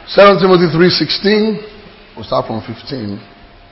2 Timothy 3:16. We'll start from 15.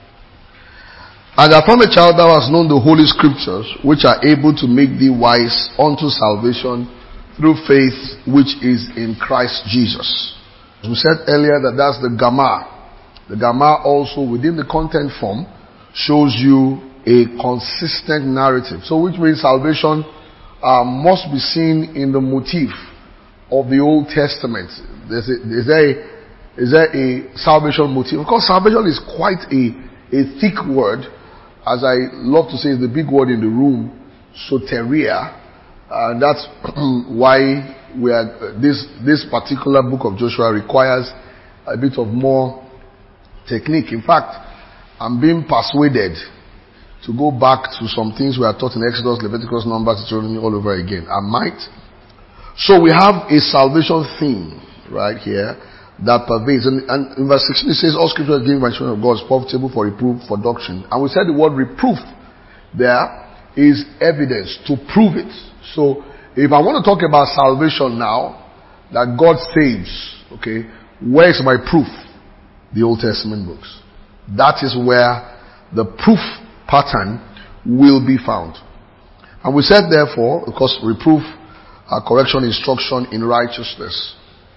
And that from a child thou hast known the holy scriptures, which are able to make thee wise unto salvation through faith which is in Christ Jesus. As we said earlier, that's the Gamma. The Gamma also within the content form shows you a consistent narrative. So which means salvation must be seen in the motif of the Old Testament. Is there a salvation motive? Of course, salvation is quite a thick word. As I love to say, the big word in the room, soteria. And that's why this particular book of Joshua requires a bit of more technique. In fact, I'm being persuaded to go back to some things we are taught in Exodus, Leviticus, Numbers, Deuteronomy all over again. I might. So we have a salvation theme right here that pervades. And in verse 16 it says, all scripture is given by the children of God is profitable for reproof, for doctrine. And we said the word reproof there is evidence to prove it. So if I want to talk about salvation now, that God saves, okay, where is my proof? The Old Testament books. That is where the proof pattern will be found. And we said therefore, because reproof, correction, instruction in righteousness.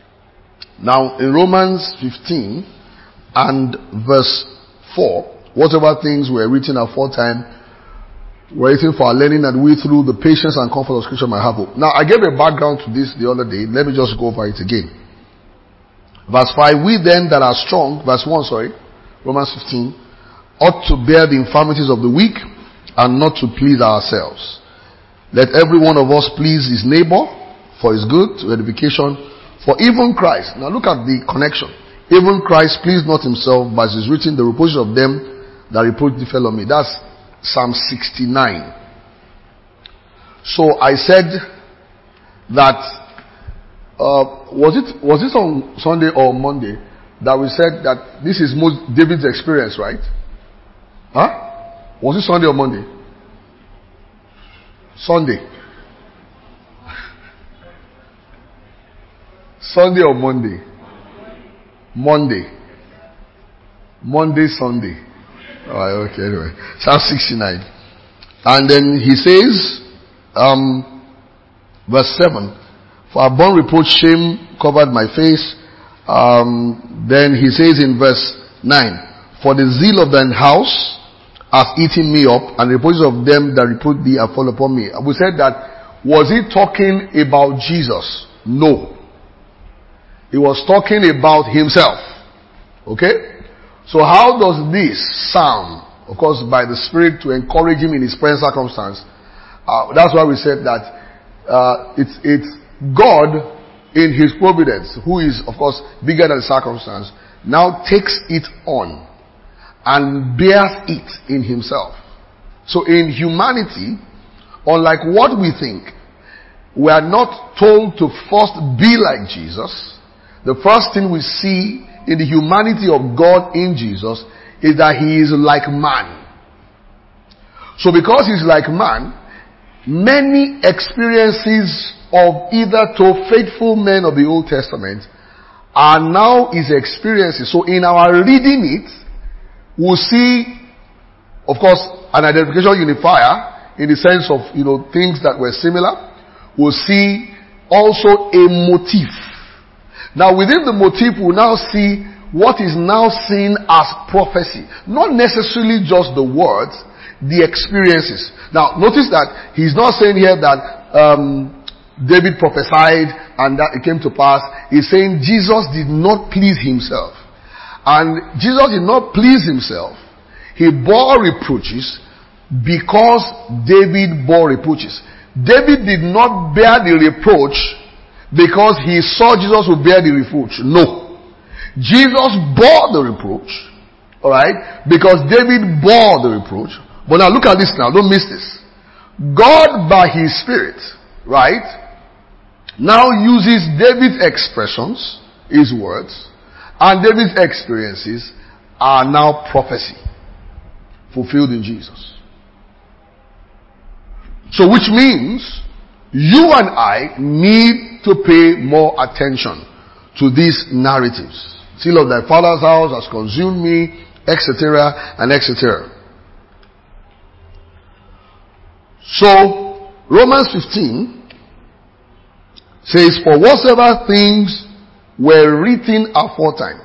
Now, in Romans 15 and verse 4, whatever things were written aforetime were written for our learning, and we through the patience and comfort of Scripture might have hope. Now, I gave a background to this the other day. Let me just go over it again. Verse 5, we then that are strong, verse 1, Romans 15, ought to bear the infirmities of the weak and not to please ourselves. Let every one of us please his neighbor for his good, to edification. For even Christ, now look at the connection. Even Christ pleased not himself, but it is written, the reproaches of them that reproach the fellow me. That's Psalm 69. So I said that, was it on Sunday or Monday that we said that this is most David's experience, right? Huh? Was it Sunday or Monday? Sunday. Sunday or Monday? Monday, Sunday. Alright, okay, anyway. Psalm 69. And then he says, verse 7, for a born reproach, shame covered my face. Then he says in verse 9, for the zeal of thine house hath eaten me up, and the reproaches of them that reproach thee are fall upon me. We said that, was he talking about Jesus? No. He was talking about himself. Okay? So how does this sound? Of course, by the Spirit to encourage him in his present circumstance. That's why we said that it's God in his providence, who is, of course, bigger than the circumstance, now takes it on and bears it in himself. So in humanity, unlike what we think, we are not told to first be like Jesus. The first thing we see in the humanity of God in Jesus is that he is like man. So because he's like man, many experiences of either to faithful men of the Old Testament are now his experiences. So in our reading it, we'll see, of course, an identification unifier in the sense of, things that were similar. We'll see also a motif. Now within the motif, we'll now see what is now seen as prophecy. Not necessarily just the words, the experiences. Now notice that he's not saying here that David prophesied and that it came to pass. He's saying Jesus did not please himself. And Jesus did not please himself. He bore reproaches because David bore reproaches. David did not bear the reproach because he saw Jesus would bear the reproach. No. Jesus bore the reproach. Alright? Because David bore the reproach. But now look at this now. Don't miss this. God by his Spirit, right, now uses David's expressions, his words, and David's experiences are now prophecy fulfilled in Jesus. So which means you and I need to pay more attention to these narratives. Zeal of thy father's house has consumed me, etc. and etc. So, Romans 15 says, for whatsoever things were written aforetime.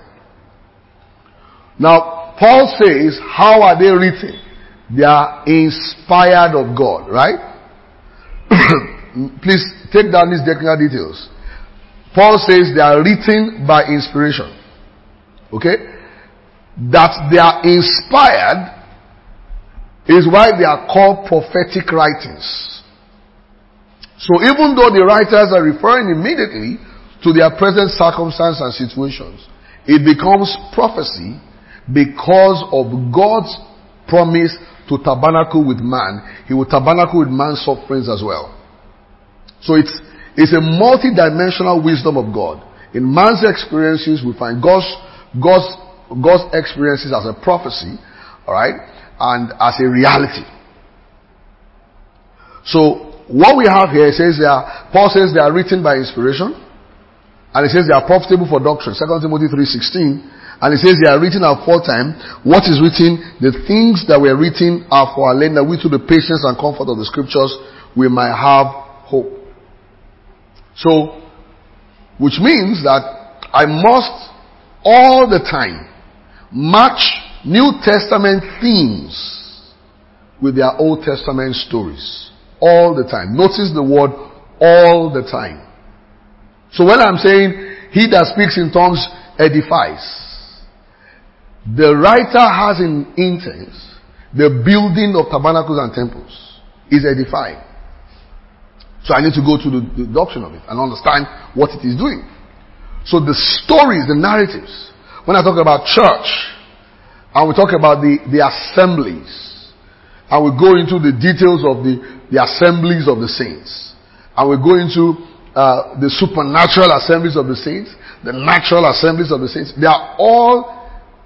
Now, Paul says, how are they written? They are inspired of God, right? Please take down these technical details. Paul says they are written by inspiration. Okay? That they are inspired is why they are called prophetic writings. So even though the writers are referring immediately to their present circumstance and situations, it becomes prophecy because of God's promise to tabernacle with man. He will tabernacle with man's sufferings as well. So it's a multi-dimensional wisdom of God. In man's experiences, we find God's experiences as a prophecy, alright, and as a reality. So what we have here, Paul says they are written by inspiration, and it says they are profitable for doctrine, 2 Timothy 3:16. And it says they are written aforetime. What is written? The things that were written are for our learning, that we through the patience and comfort of the scriptures we might have hope. So, which means that I must all the time match New Testament themes with their Old Testament stories. All the time. Notice the word all the time. So when I'm saying he that speaks in tongues edifies, the writer has in intent the building of tabernacles and temples is edifying. So I need to go to the doctrine of it and understand what it is doing. So the stories, the narratives, when I talk about church, and we talk about the assemblies, and we go into the details of the assemblies of the saints, and we go into the supernatural assemblies of the saints, the natural assemblies of the saints, they are all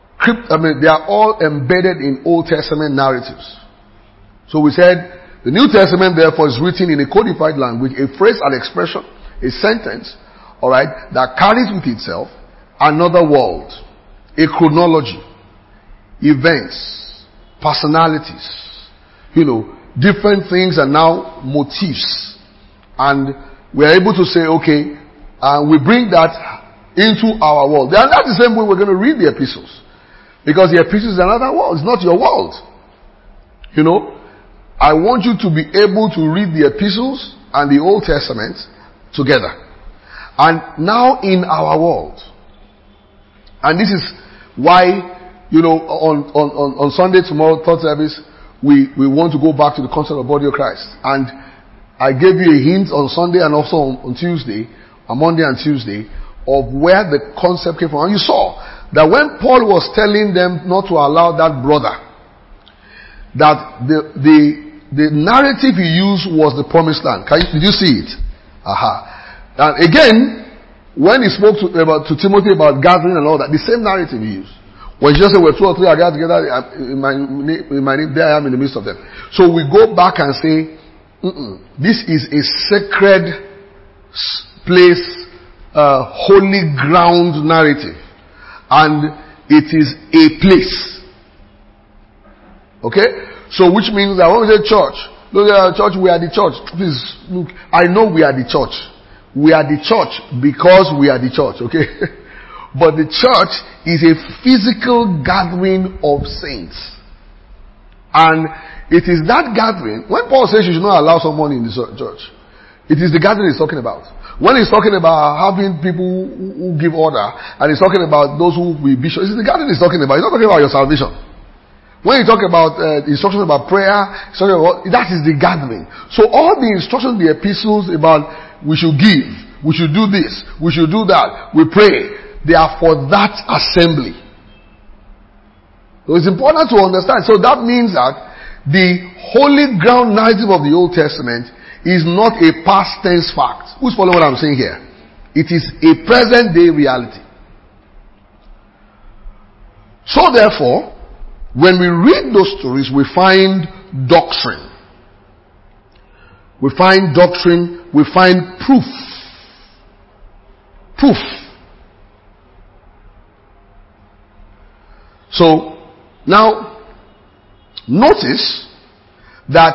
embedded in Old Testament narratives. So we said, the New Testament therefore is written in a codified language, a phrase, an expression, a sentence, alright, that carries with itself another world, a chronology, events, personalities, different things are now motifs. And we are able to say, okay, we bring that into our world. And that's the same way we're going to read the epistles. Because the epistles is another world. It's not your world. I want you to be able to read the epistles and the Old Testament together. And now in our world. And this is why, on Sunday tomorrow, third service, we want to go back to the concept of body of Christ. And I gave you a hint on Sunday and also on Tuesday, on Monday and Tuesday, of where the concept came from. And you saw that when Paul was telling them not to allow that brother, that the narrative he used was the promised land. Did you see it? And again, when he spoke to Timothy about gathering and all that, the same narrative he used. When Jesus said, where two or three are gathered together in my name, there I am in the midst of them. So we go back and say, this is a sacred place, holy ground narrative. And it is a place. Okay? So which means that when we say church, look at our church, we are the church. Please, look, I know we are the church. We are the church because we are the church, okay? But the church is a physical gathering of saints. And it is that gathering, when Paul says you should not allow someone in the church, it is the gathering he's talking about. When he's talking about having people who give order, and he's talking about those who will be bishops, it's the gathering he's talking about. He's not talking about your salvation. When you talk about instructions about prayer, that is the gathering. So all the instructions, the epistles about we should give, we should do this, we should do that, we pray, they are for that assembly. So it's important to understand. So that means that the holy ground narrative of the Old Testament is not a past tense fact. Who's following what I'm saying here? It is a present day reality. So therefore, when we read those stories, we find doctrine. We find doctrine, we find proof. Proof. So, now, notice that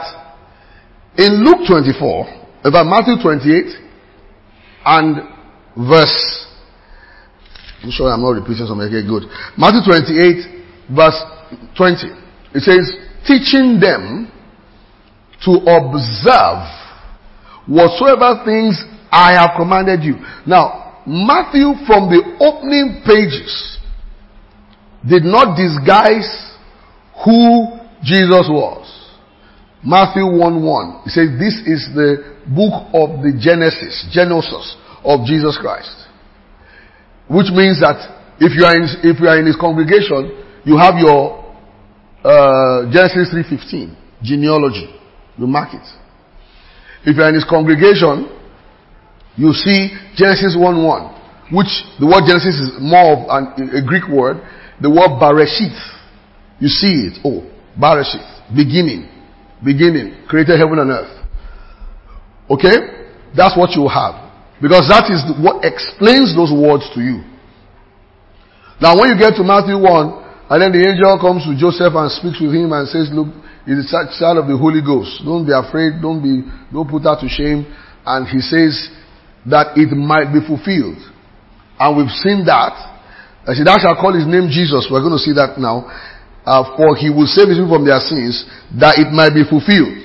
in Luke 24, about Matthew 28 and verse, I'm sure I'm not repeating something. Okay, good. Matthew 28 verse 20. It says, teaching them to observe whatsoever things I have commanded you. Now, Matthew from the opening pages did not disguise who Jesus was. Matthew 1:1. He says this is the book of the Genesis of Jesus Christ. Which means that if you are in his congregation, you have your Genesis 3:15 genealogy. You mark it. If you are in his congregation, you see Genesis 1:1, which the word Genesis is more of a Greek word. The word Bereshith. You see it. Oh, Bereshith. Beginning, created heaven and earth. Okay? That's what you have. Because that is what explains those words to you. Now when you get to Matthew 1, and then the angel comes to Joseph and speaks with him and says, look, he's the child of the Holy Ghost. Don't be afraid, don't put her to shame. And he says that it might be fulfilled. And we've seen that. I said, thou shalt call his name Jesus. We're going to see that now. For he will save his people from their sins, that it might be fulfilled.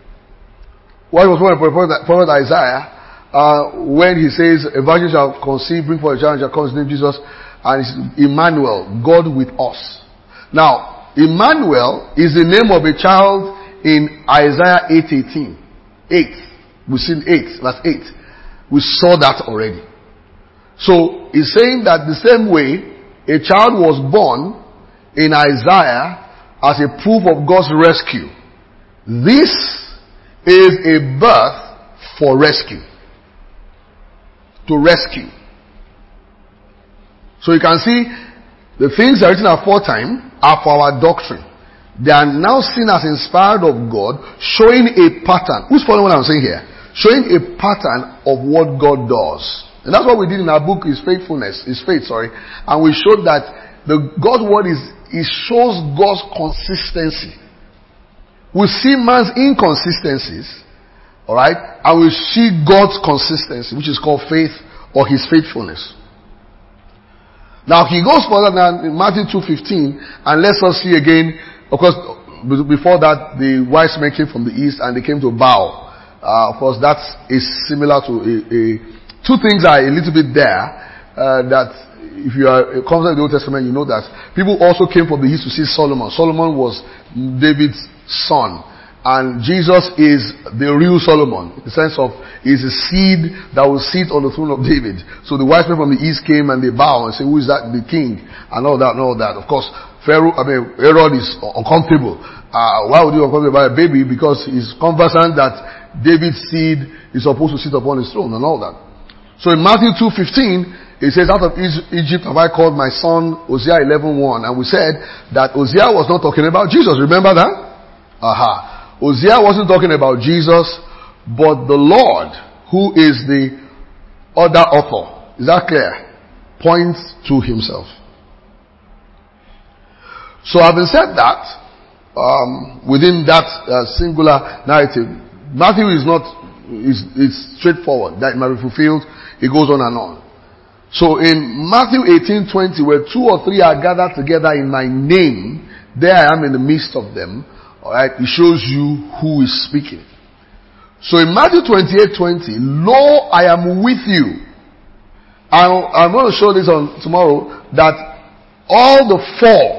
What was one of prophet Isaiah, when he says, a virgin shall conceive, bring forth a child, and shall call his name Jesus, and it's Emmanuel, God with us. Now, Emmanuel is the name of a child in Isaiah 8:18. 8. We've seen 8, verse 8. We saw that already. So, he's saying that the same way a child was born in Isaiah as a proof of God's rescue. This is a birth for rescue. To rescue. So you can see the things that are written aforetime are for our doctrine. They are now seen as inspired of God, showing a pattern. Who's following what I'm saying here? Showing a pattern of what God does. And that's what we did in our book, His Faith. And we showed that God's word shows God's consistency. We see man's inconsistencies, alright, and we see God's consistency, which is called faith or his faithfulness. Now he goes further than in Matthew 2:15 and lets us see again, of course, before that the wise men came from the east and they came to bow. Of course that is similar to two things are a little bit there, that if you are a convert of the Old Testament, you know that people also came from the east to see Solomon. Solomon was David's son. And Jesus is the real Solomon, in the sense of he's a seed that will sit on the throne of David. So the wise men from the east came and they bow and say, who is that? The king. And all that. Of course, Herod is uncomfortable. Why would he be uncomfortable about a baby? Because he's conversant that David's seed is supposed to sit upon his throne and all that. So in Matthew 2:15, it says, out of Egypt have I called my son, Hosea 11:1. And we said that Hosea was not talking about Jesus. Remember that? Hosea wasn't talking about Jesus, but the Lord, who is the other author. Is that clear? Points to himself. So having said that, within that singular narrative, Matthew is straightforward. That it might be fulfilled. It goes on and on. So in Matthew 18:20, where 2 or 3 are gathered together in my name, there I am in the midst of them. Alright, it shows you who is speaking. So in Matthew 28:20, lo, I am with you. I'm going to show this on tomorrow, that all the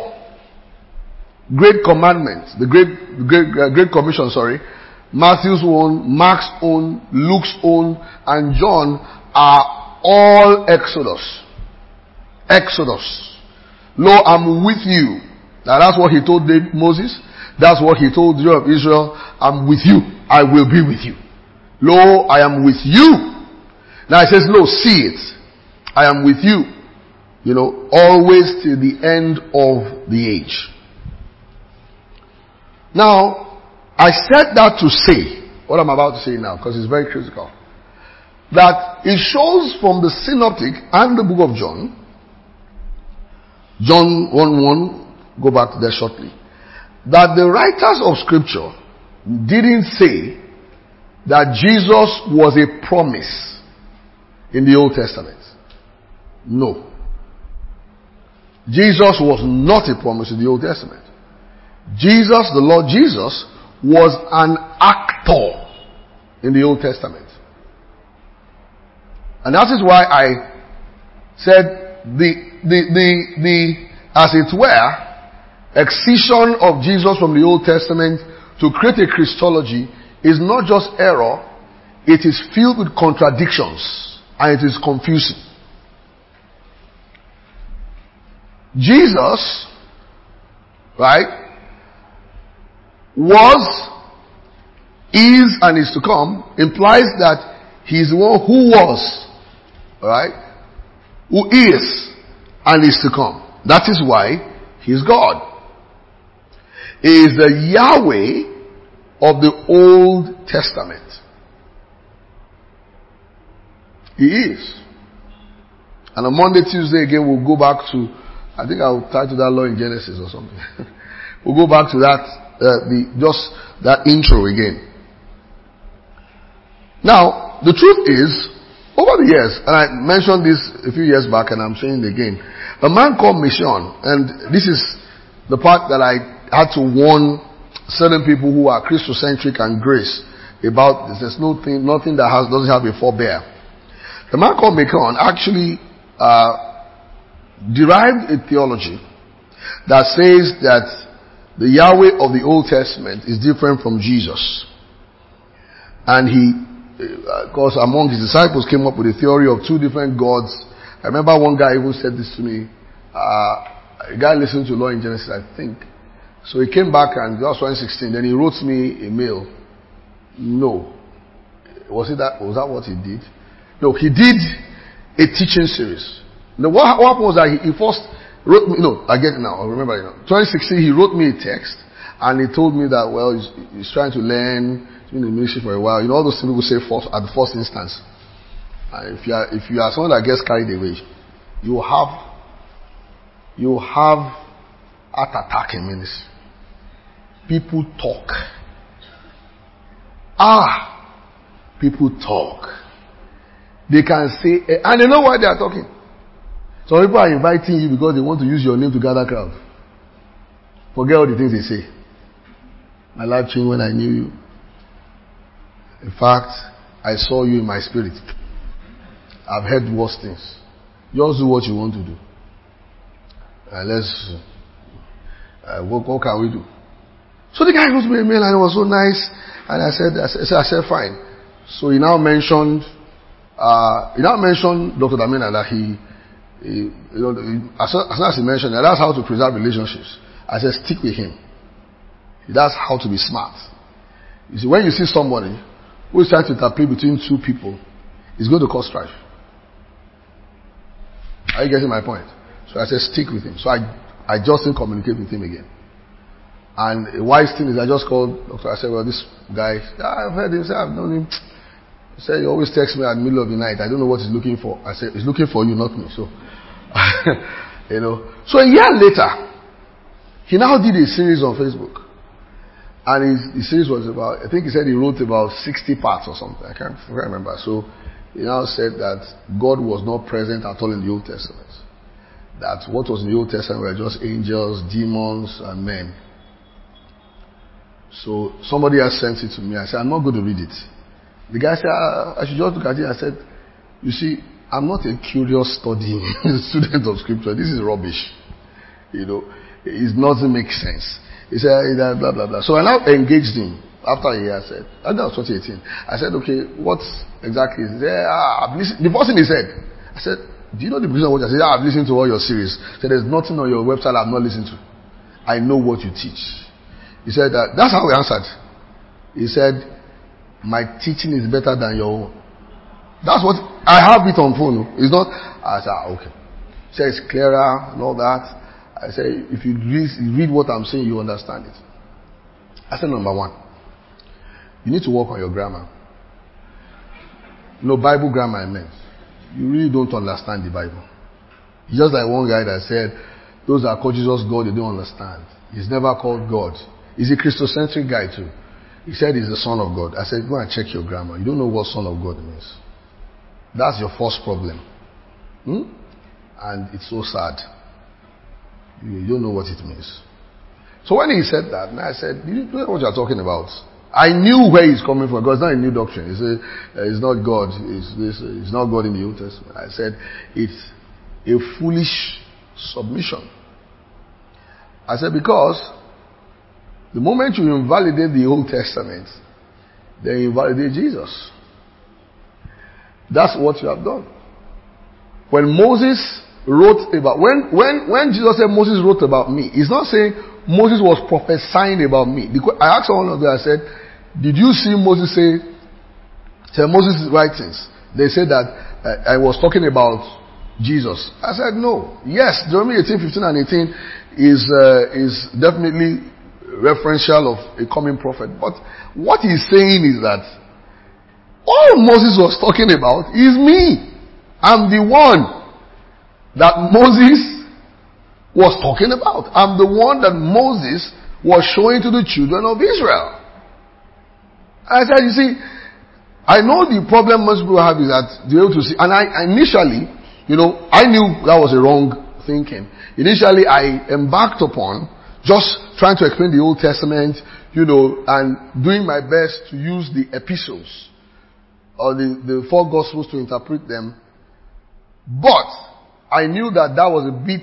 4 great commandments, the great commission, Matthew's own, Mark's own, Luke's own, and John are all Exodus. Exodus. Lo, I'm with you. Now that's what he told Moses. That's what he told the children of Israel. I'm with you. I will be with you. Lo, I am with you. Now it says, lo, see it. I am with you. Always till the end of the age. Now, I said that to say, what I'm about to say now, because it's very critical, that it shows from the synoptic and the book of John 1:1, go back to that shortly. That the writers of scripture didn't say that Jesus was a promise in the Old Testament. No. Jesus was not a promise in the Old Testament. Jesus, the Lord Jesus, was an actor in the Old Testament. And that is why I said the as it were, excision of Jesus from the Old Testament to create a Christology is not just error, it is filled with contradictions and it is confusing. Jesus, right, was, is, and is to come implies that he is the one who was, right, who is, and is to come. That is why he is God. He is the Yahweh of the Old Testament. He is. And on Monday, Tuesday again, we'll go back to, I think I'll tie to that law in Genesis or something. We'll go back to that, just that intro again. Now, the truth is, over the years, and I mentioned this a few years back and I'm saying it again, a man called Mission, and this is the part that I had to warn certain people who are Christocentric and grace about this. There's nothing that doesn't have a forebear. The man called Mission actually derived a theology that says that the Yahweh of the Old Testament is different from Jesus. And he, of course, among his disciples came up with a theory of two different gods. I remember one guy even said this to me. A guy listened to Law in Genesis, I think. So he came back and that was 2016. Then he wrote me a mail. No. Was that what he did? No, he did a teaching series. Now what happened was that he first wrote me, I get it now, I remember, 2016 he wrote me a text and he told me that, well, he's trying to learn, he's been in the ministry for a while. All those things people say first, at the first instance. And if you are someone that gets carried away, you have heart attack in ministry. People talk. People talk. They can say, and they know why they are talking. Some people are inviting you because they want to use your name to gather crowd. Forget all the things they say. My life changed when I knew you. In fact, I saw you in my spirit. I've heard worse things. Just do what you want to do. What can we do? So the guy wrote me a mail and it was so nice. And I said, fine. So he now mentioned Dr. Damina that as soon as he mentioned that, that's how to preserve relationships. I said, stick with him. That's how to be smart. You see, when you see somebody who is trying to interplay between two people, it's going to cause strife. Are you getting my point? So I said, stick with him. So I just didn't communicate with him again. And a wise thing is I just called Doctor. I said, well, this guy, I've heard him say, I've known him. He said, he always texts me at the middle of the night. I don't know what he's looking for. I said, he's looking for you, not me. So, So a year later, he now did a series on Facebook. And his series was about, I think he said he wrote about 60 parts or something. I can't remember. So he now said that God was not present at all in the Old Testament. That what was in the Old Testament were just angels, demons, and men. So somebody else sent it to me. I said, I'm not going to read it. The guy said, I should just look at it. I said, you see, I'm not a curious studying student of scripture. This is rubbish. It doesn't make sense. He said, blah, blah, blah. So I now engaged him after a year. I said, that was 2018. I said, okay, what exactly is there? The first thing he said, I said, do you know the reason what I said? I've listened to all your series. He said, there's nothing on your website I've not listened to. I know what you teach. He said, that's how he answered. He said, my teaching is better than your own. That's what, I have it on phone. It's not, I said, okay. He said, it's clearer and all that. I said, if you read what I'm saying, you understand it. I said, number one, you need to work on your grammar. Bible grammar I meant. You really don't understand the Bible. It's just like one guy that said, those that call Jesus God, they don't understand. He's never called God. He's a Christocentric guy too. He said he's the Son of God. I said, go and check your grammar. You don't know what Son of God means. That's your first problem. And it's so sad. You don't know what it means. So when he said that, I said, you know what you're talking about? I knew where he's coming from, because it's not a new doctrine. He said, it's not God. It's not God in the Old Testament. I said, it's a foolish submission. I said, because the moment you invalidate the Old Testament, then you invalidate Jesus. That's what you have done. When Moses wrote about, when Jesus said Moses wrote about me, he's not saying Moses was prophesying about me. I asked someone of them, I said, did you see Moses say Moses' writings? They said that I was talking about Jesus. I said, no. Yes, Deuteronomy 18, 15 and 18 is definitely referential of a coming prophet. But what he's saying is that all Moses was talking about is me. I'm the one that Moses was talking about. I'm the one that Moses was showing to the children of Israel. I said, you see, I know the problem most people have is that they're able to see. And I initially, I knew that was a wrong thinking. Initially, I embarked upon just trying to explain the Old Testament, and doing my best to use the epistles or the four Gospels to interpret them. But I knew that was a bit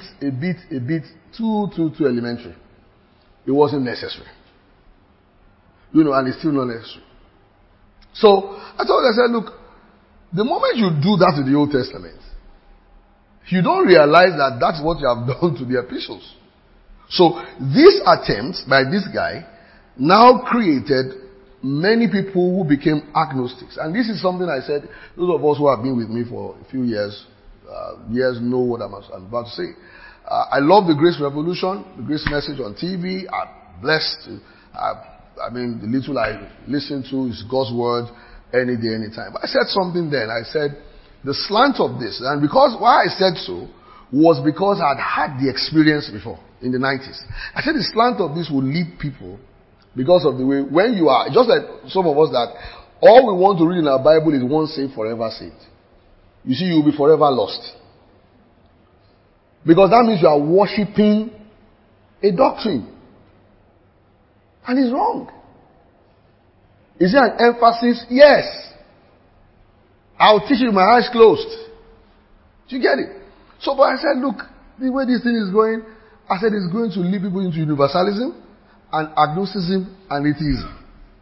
too elementary. It wasn't necessary. And it's still not necessary. So, I said, look, the moment you do that to the Old Testament, you don't realize that that's what you have done to the epistles. So, this attempt by this guy now created many people who became agnostics. And this is something I said, those of us who have been with me for a few years know what I'm about to say. I love the Grace Revolution, the Grace Message on TV. I'm blessed. The little I listen to is God's Word any day, anytime. But I said something then. I said, the slant of this, and why I said so was because I'd had the experience before in the 90s. I said the slant of this will lead people because of the way, when you are, just like some of us that all we want to read in our Bible is once saved, forever saved. You see, you will be forever lost. Because that means you are worshipping a doctrine. And it's wrong. Is there an emphasis? Yes. I'll teach you with my eyes closed. Do you get it? So, but I said, look, the way this thing is going, I said it's going to lead people into universalism and agnosticism and atheism.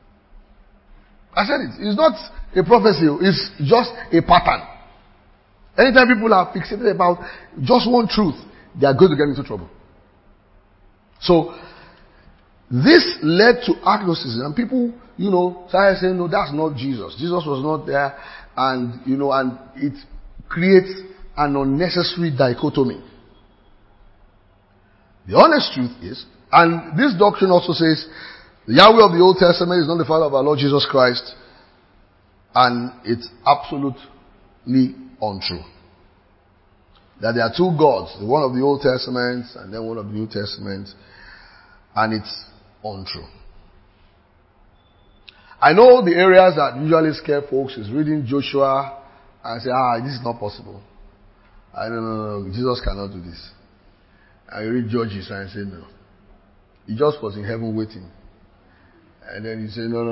I said it. It's not a prophecy. It's just a pattern. Anytime people are fixated about just one truth, they are going to get into trouble. So, this led to agnosticism. And people, started saying, no, that's not Jesus. Jesus was not there. And, and it creates an unnecessary dichotomy. The honest truth is, and this doctrine also says, the Yahweh of the Old Testament is not the Father of our Lord Jesus Christ. And it's absolutely untrue. That there are two gods, the one of the Old Testament and then one of the New Testament, and it's untrue. I know the areas that usually scare folks is reading Joshua and say, this is not possible. No, Jesus cannot do this. And you read Judges and say, no. He just was in heaven waiting. And then you say, no.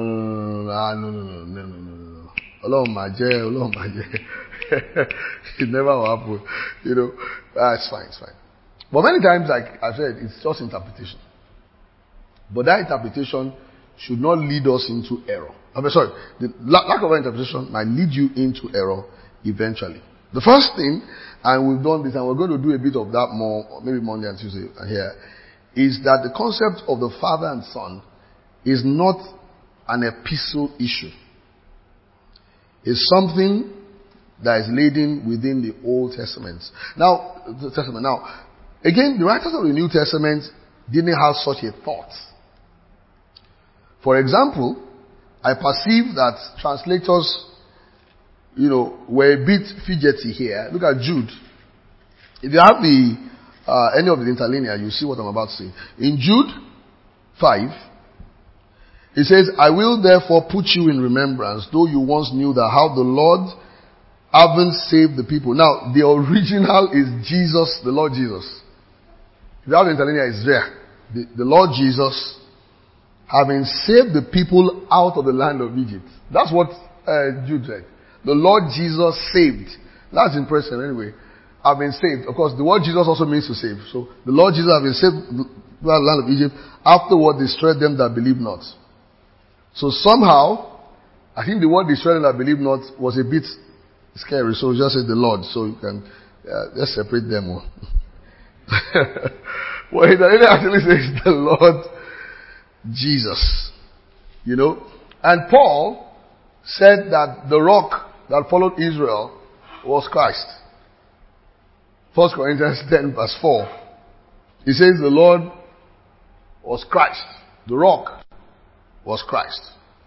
Ọlọ́run máa jẹ́. It never will happen. It's fine. But many times, like I said, it's just interpretation. But that interpretation should not lead us into error. The lack of interpretation might lead you into error eventually. The first thing, and we've done this, and we're going to do a bit of that more, maybe Monday and Tuesday here, is that the concept of the Father and Son is not an epistle issue. It's something that is laden within the Old Testament. Now, again, the writers of the New Testament didn't have such a thought. For example, I perceive that translators, were a bit fidgety here. Look at Jude. If you have any of the interlinear, you see what I'm about to say. In Jude 5, it says, I will therefore put you in remembrance, though you once knew that how the Lord haven't saved the people. Now, the original is Jesus, the Lord Jesus. If you have the interlinear, it's there. The Lord Jesus, having saved the people out of the land of Egypt. That's what Jude said. The Lord Jesus saved. That's impressive anyway. I've been saved. Of course, the word Jesus also means to save. So, the Lord Jesus having saved the land of Egypt, afterward destroyed them that believe not. So somehow, I think the word destroyed them that believe not was a bit scary. So just say the Lord. So you can, just separate them. Well, it actually says the Lord Jesus. You know. And Paul said that the rock that followed Israel was Christ. 1 Corinthians 10 verse 4. He says the Lord was Christ. The rock was Christ.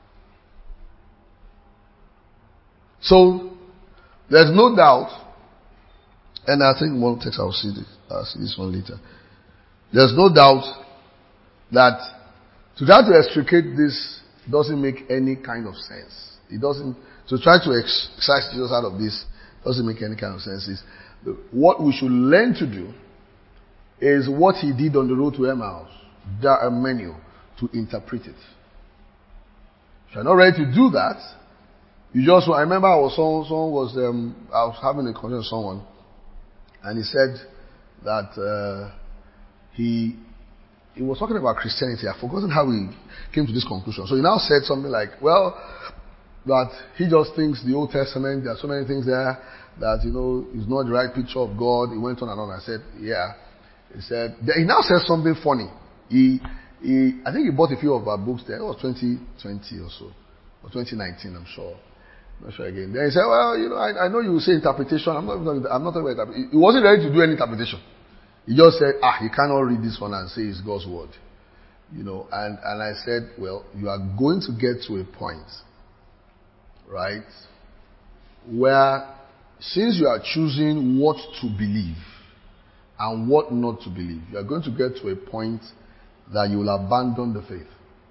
So, there's no doubt, and I think one text I'll see this one later. There's no doubt that to try to extricate this doesn't make any kind of sense. It doesn't, to try to excise Jesus out of this doesn't make any kind of sense. What we should learn to do is what he did on the road to Emmaus, a menu, to interpret it. If you're not ready to do that, I remember I was having a conversation with someone, and he said that he was talking about Christianity. I've forgotten how he came to this conclusion. So he now said something like, well, that he just thinks the Old Testament, there are so many things there that, is not the right picture of God. He went on and on. I said, yeah. He said, he now said something funny. I think he bought a few of our books there. It was 2020 or so. Or 2019, I'm sure. I'm not sure again. Then he said, well, I know you will say interpretation. I'm not talking about interpretation. He wasn't ready to do any interpretation. He just said, you cannot read this one and say it's God's word. And I said, well, you are going to get to a point, right, where since you are choosing what to believe and what not to believe, you are going to get to a point that you will abandon the faith.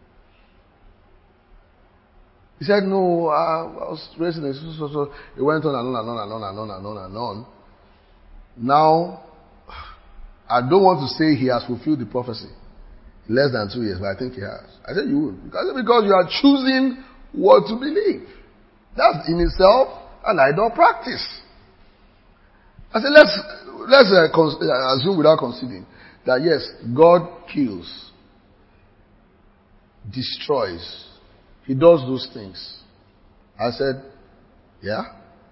He said, no, I was raising this. So it went on and on. Now, I don't want to say he has fulfilled the prophecy in less than 2 years, but I think he has. I said, you will. Because you are choosing what to believe. That's in itself an idol practice. I said, let's assume without considering that yes, God kills, destroys. He does those things. I said, yeah.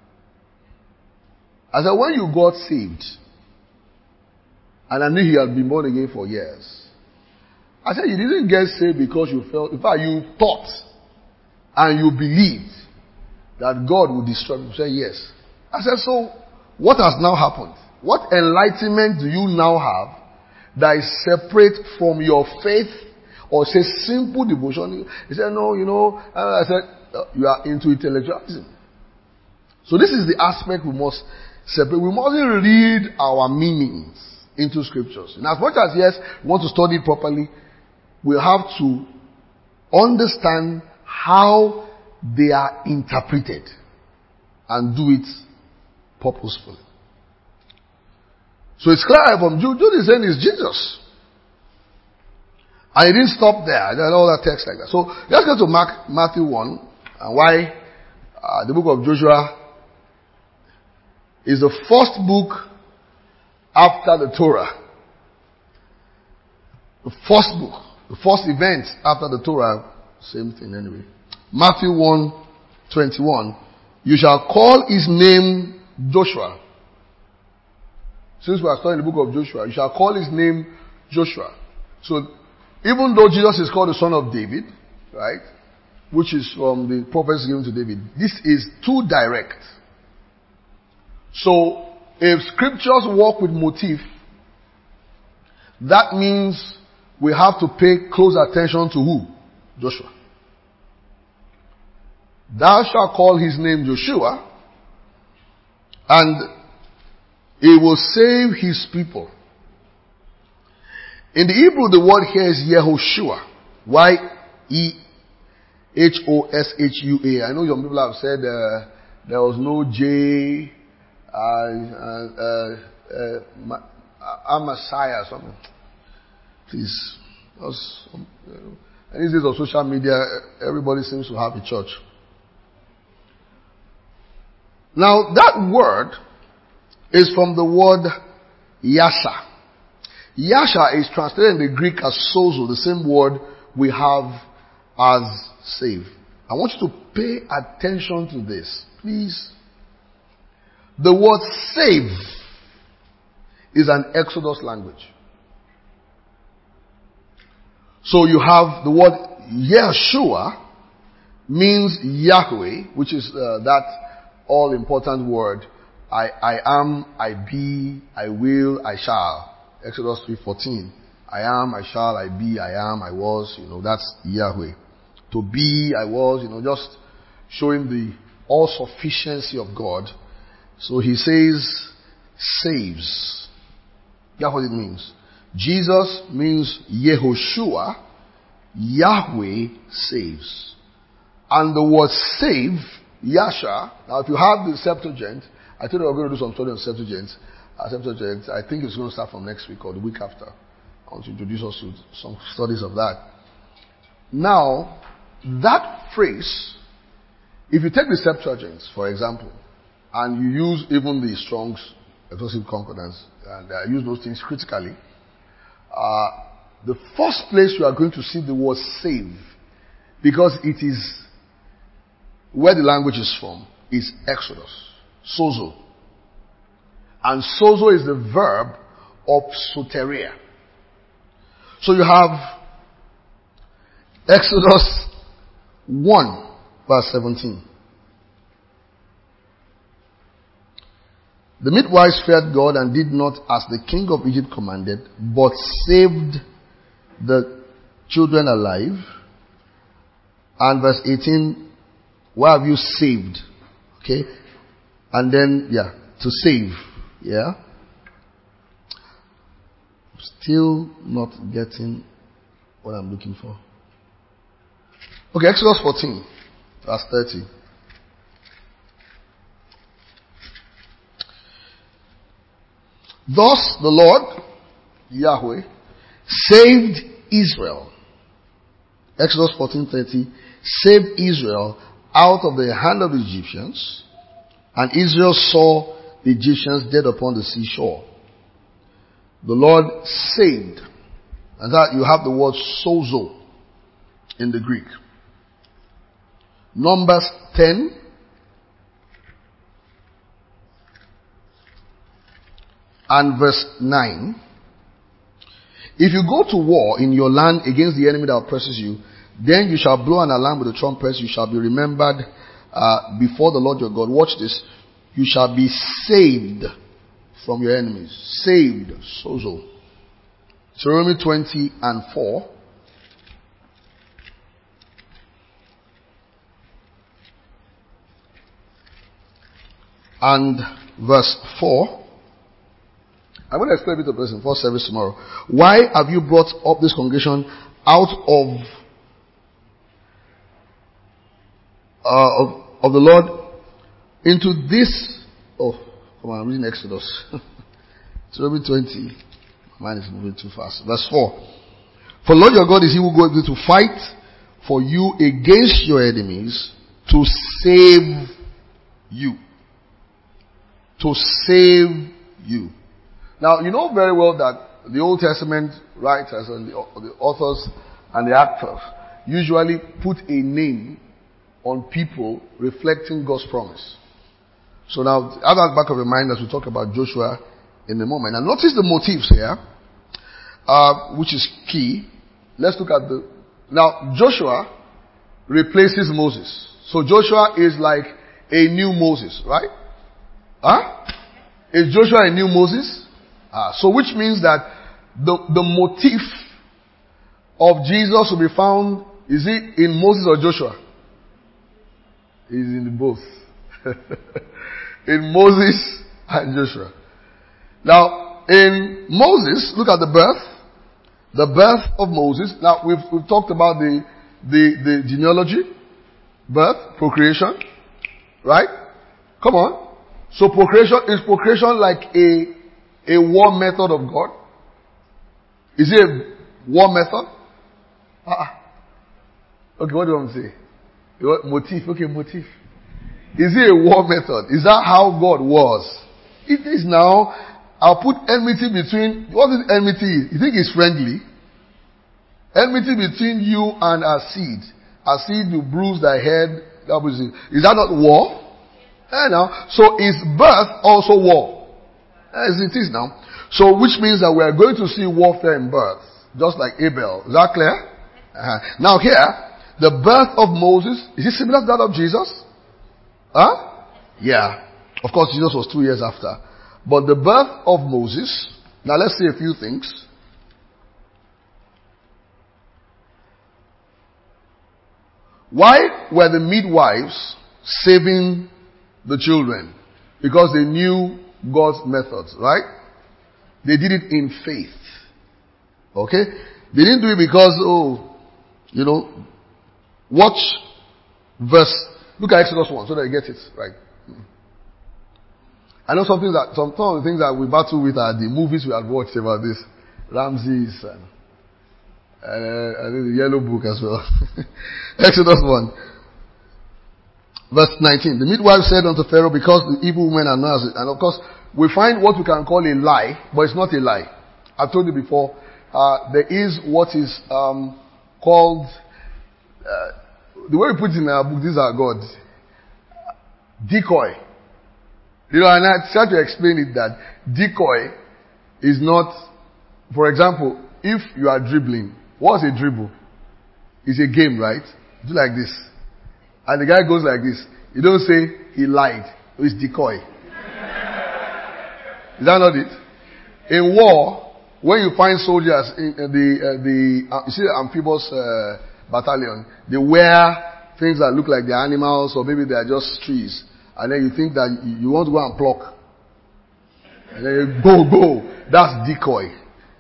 I said, when you got saved, and I knew you had been born again for years, I said, you didn't get saved because you felt, in fact, you thought and you believed that God would destroy you. You said, yes. I said, so what has now happened? What enlightenment do you now have that is separate from your faith or say simple devotion? He said, no, I said, you are into intellectualism. So this is the aspect we must separate. We mustn't read our meanings into scriptures. And as much as, yes, we want to study it properly, we have to understand how they are interpreted and do it purposefully. So it's clear from Jude is saying it's Jesus. And he didn't stop there. There's all that text like that. So let's go to Matthew 1 and why the book of Joshua is the first book after the Torah. The first book. The first event after the Torah. Same thing anyway. Matthew 1:21. You shall call his name Joshua. Since we are studying the book of Joshua, you shall call his name Joshua. So, even though Jesus is called the son of David, right, which is from the prophets given to David, this is too direct. So, if scriptures work with motif, that means we have to pay close attention to who? Joshua. Thou shalt call his name Joshua, and he will save his people In the Hebrew, the word here is Yehoshua. Y-E-H-O-S-H-U-A. I know some people have said there was no J, Messiah or something. Please. And these days of social media, everybody seems to have a church. Now, that word is from the word Yasha. Yasha is translated in the Greek as sozo, the same word we have as save. I want you to pay attention to this, please. The word save is an Exodus language. So you have the word Yeshua means Yahweh, which is that all important word. I am, I be, I will, I shall. Exodus 3:14. I am, I shall, I be, I am, I was. That's Yahweh. To be, I was. Just showing the all sufficiency of God. So he says, saves. That's what it means. Jesus means Yehoshua. Yahweh saves. And the word save, Yasha. Now if you have the Septuagint, I told you we're going to do some study on Septuagint. I think it's going to start from next week or the week after. I want to introduce us to some studies of that. Now, that phrase, if you take the Septuagint, for example, and you use even the Strong's Exhaustive Concordance, and use those things critically, the first place you are going to see the word save, because it is where the language is from, is Exodus. Sozo. And sozo is the verb of soteria. So you have Exodus 1 verse 17. The midwives feared God and did not as the king of Egypt commanded, but saved the children alive. And verse 18, why have you saved? Okay. And then, to save. Yeah. Still not getting what I'm looking for. Okay, Exodus 14, verse 30. Thus the Lord, Yahweh, saved Israel. Exodus 14:30, saved Israel out of the hand of the Egyptians, and Israel saw the Egyptians dead upon the seashore. The Lord saved. And that you have the word sozo in the Greek. Numbers 10 and verse 9. If you go to war in your land against the enemy that oppresses you, then you shall blow an alarm with the trumpets. You shall be remembered before the Lord your God. Watch this. You shall be saved from your enemies. Saved. Sozo. Deuteronomy 20 and 4. And verse 4. I'm going to explain it to the person for service tomorrow. Why have you brought up this congregation out of the Lord into this? Oh, come on, I'm reading Exodus. Deuteronomy 20. Mine is moving too fast. Verse 4. For Lord your God is he who goes to fight for you against your enemies to save you. To save you. Now, you know very well that the Old Testament writers and the authors and the actors usually put a name on people reflecting God's promise. So now, have that back of your mind as we talk about Joshua in a moment. And notice the motifs here, which is key. Let's look at now, Joshua replaces Moses. So Joshua is like a new Moses, right? Is Joshua a new Moses? So which means that the motif of Jesus will be found, is it in Moses or Joshua? Is in both. In Moses and Joshua. Now, in Moses, look at the birth. The birth of Moses. Now we've talked about the genealogy, birth, procreation, right? Come on. So is procreation like a war method of God? Is it a war method? Okay, what do you want to say? Motif. Okay, motif. Is it a war method? Is that how God was? It is now. I'll put enmity between. What is enmity? You think it's friendly? Enmity between you and a seed. A seed will bruise thy head. Is that not war? Now, so is birth also war? As it is now. So which means that we are going to see warfare in birth. Just like Abel. Is that clear? Now here, the birth of Moses, is it similar to that of Jesus? Yeah. Of course, Jesus was 2 years after. But the birth of Moses, now let's see a few things. Why were the midwives saving the children? Because they knew God's methods, right? They did it in faith. Okay? They didn't do it because, watch verse. Look at Exodus 1 so that you get it right. I know some of the things that we battle with are the movies we have watched about this. Ramses and I think the Yellow Book as well. Exodus 1. Verse 19. The midwife said unto Pharaoh, because the evil women are now, and of course, we find what we can call a lie, but it's not a lie. I've told you before, there is what is called, the way we put it in our book, these are gods. Decoy. And I try to explain it that decoy is not, for example, if you are dribbling, what's a dribble? It's a game, right? Do like this. And the guy goes like this. You don't say he lied. It's decoy. Is that not it? In war, when you find soldiers in you see the amphibious battalion, they wear things that look like they're animals or maybe they are just trees. And then you think that you want to go and pluck. And then you go. That's decoy.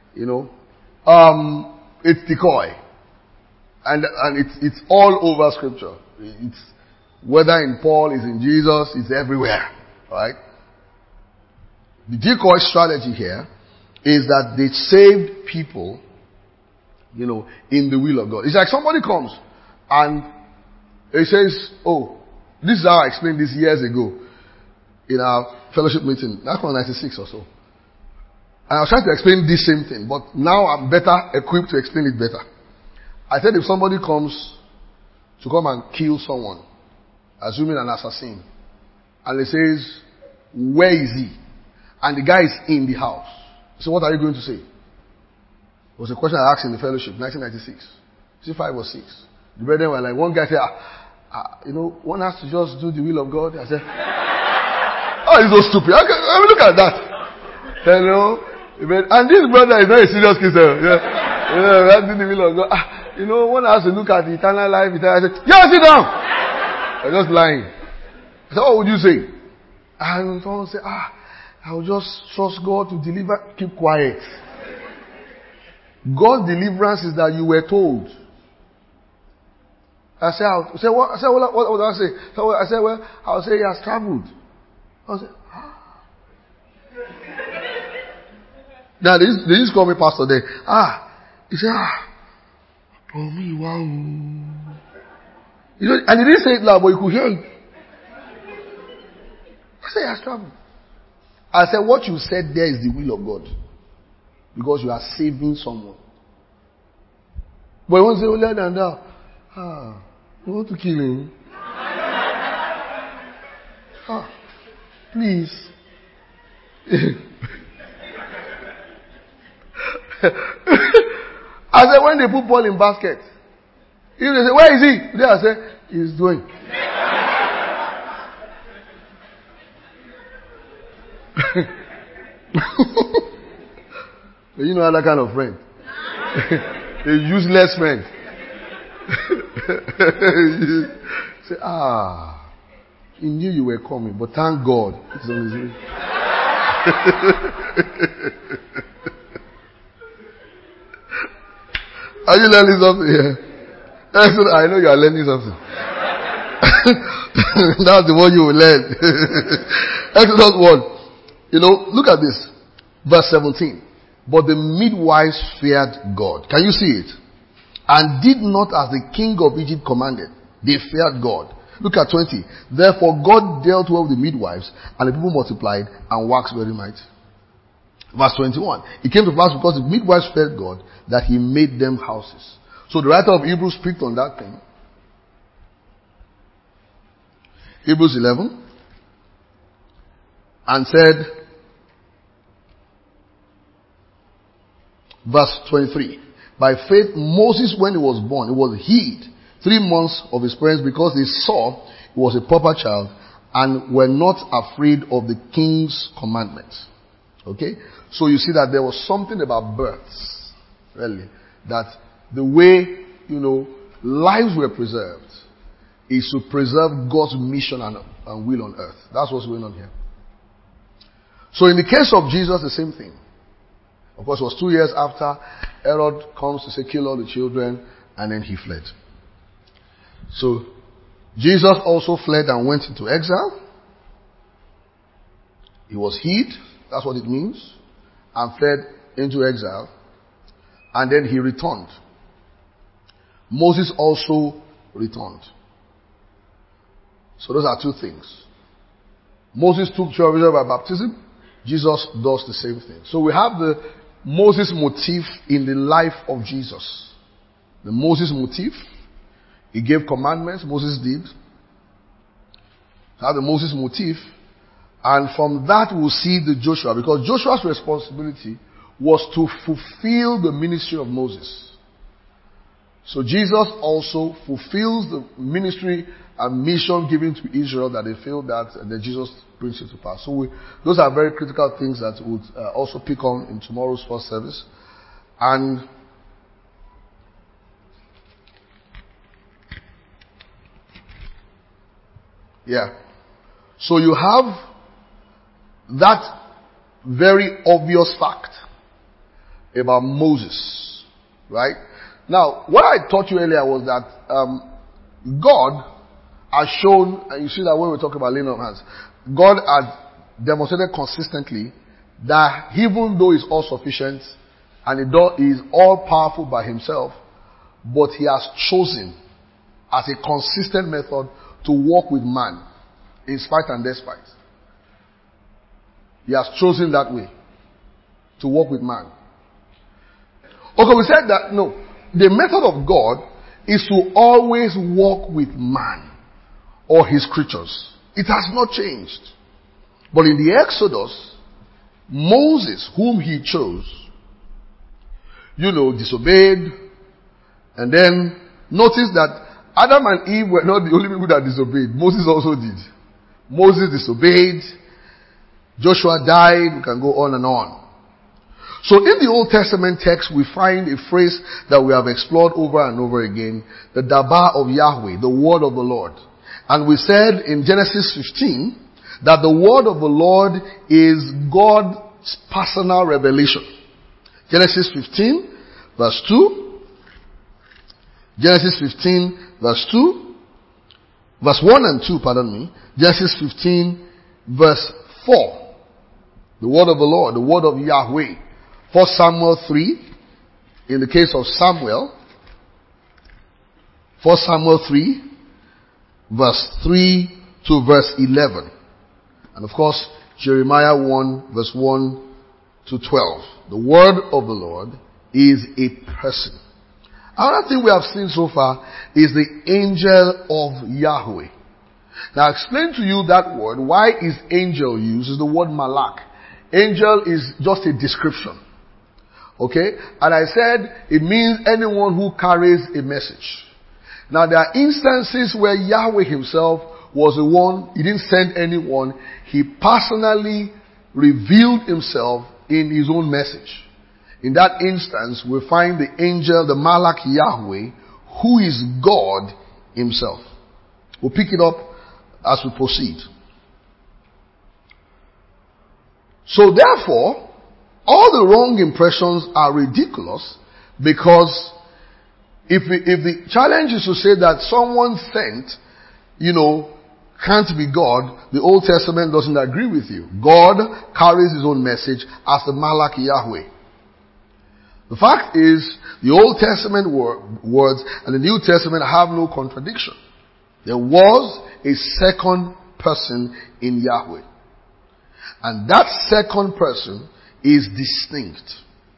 It's decoy. And it's all over scripture. It's whether in Paul, it's in Jesus, it's everywhere. Right? The decoy strategy here is that they saved people, in the will of God. It's like somebody comes and he says, this is how I explained this years ago in our fellowship meeting. That's from 96 or so. And I was trying to explain this same thing, but now I'm better equipped to explain it better. I said if somebody comes to come and kill someone, assuming an assassin, and he says, where is he? And the guy is in the house. So what are you going to say? It was a question I asked in the fellowship, 1996. See, 5 or 6. The brethren were like, one guy said, one has to just do the will of God. I said, he's so stupid. I mean, look at that. And this brother is not a serious Christian. That's the will of God. One has to look at the eternal life. I said, sit down. I'm just lying. I said, what would you say? And someone said, I will just trust God to deliver. Keep quiet. God's deliverance is that you were told. I said, what would I say? So I said, I'll say he has traveled. I said, Now, they used to call me pastor there. He said, oh me, wow. And he didn't say it loud, but you could hear it. I said, he has traveled. I said, what you said there is the will of God. Because you are saving someone. But you want to say, older than that. You want to kill him? Please. I said, when they put Paul in basket, if they say, where is he? There I say, he's doing. You know that kind of friend. A useless friend. Say, he knew you were coming, but thank God. It's on his way. you learning something here? I know you are learning something. That's the one you will learn. Exodus 1. Look at this. Verse 17. But the midwives feared God. Can you see it? And did not as the king of Egypt commanded. They feared God. Look at 20. Therefore God dealt well with the midwives, and the people multiplied and waxed very mighty. Verse 21. It came to pass because the midwives feared God that he made them houses. So the writer of Hebrews picked on that thing. Hebrews 11. And said, verse 23. By faith Moses, when he was born, he was hid 3 months of his parents because they saw he was a proper child and were not afraid of the king's commandments. Okay? So you see that there was something about births, really, that the way, lives were preserved is to preserve God's mission and will on earth. That's what's going on here. So in the case of Jesus, the same thing. Of course, it was 2 years after Herod comes to say, kill all the children, and then he fled. So, Jesus also fled and went into exile. He was hid, that's what it means, and fled into exile. And then he returned. Moses also returned. So those are two things. Moses took children of Israel by baptism. Jesus does the same thing. So we have the Moses motif in the life of Jesus. The Moses motif. He gave commandments. Moses did. Have the Moses motif. And from that we'll see the Joshua. Because Joshua's responsibility was to fulfill the ministry of Moses. So Jesus also fulfills the ministry and mission given to Israel that they failed that, and then Jesus brings it to pass. So those are very critical things that we'll also pick on in tomorrow's first service. And yeah. So you have that very obvious fact about Moses, right? Now, what I taught you earlier was that God has shown, and you see that when we talk about laying on hands, God has demonstrated consistently that even though He's all sufficient and He is all powerful by Himself, but He has chosen as a consistent method to walk with man in spite and despite. He has chosen that way to walk with man. Okay, we said that no, the method of God is to always walk with man or his creatures. It has not changed. But in the Exodus, Moses, whom he chose, disobeyed. And then notice that Adam and Eve were not the only people that disobeyed. Moses also did. Moses disobeyed. Joshua died. We can go on and on. So in the Old Testament text, we find a phrase that we have explored over and over again, the Dabar of Yahweh, the word of the Lord. And we said in Genesis 15 that the word of the Lord is God's personal revelation. Genesis 15 verse 2. Genesis 15 verse 2. Verse 1 and 2, pardon me. Genesis 15 verse 4. The word of the Lord, the word of Yahweh. 1 Samuel 3, in the case of Samuel. 1 Samuel 3, verse 3 to verse 11. And of course, Jeremiah 1, verse 1 to 12. The word of the Lord is a person. Another thing we have seen so far is the angel of Yahweh. Now, I explain to you that word. Why is angel used? Is the word malak. Angel is just a description. Okay? And I said it means anyone who carries a message. Now, there are instances where Yahweh himself was the one, he didn't send anyone, he personally revealed himself in his own message. In that instance, we find the angel, the Malak Yahweh, who is God himself. We'll pick it up as we proceed. So therefore, all the wrong impressions are ridiculous because if the challenge is to say that someone sent, can't be God, the Old Testament doesn't agree with you. God carries his own message as the Malach Yahweh. The fact is, the Old Testament words and the New Testament have no contradiction. There was a second person in Yahweh. And that second person is distinct.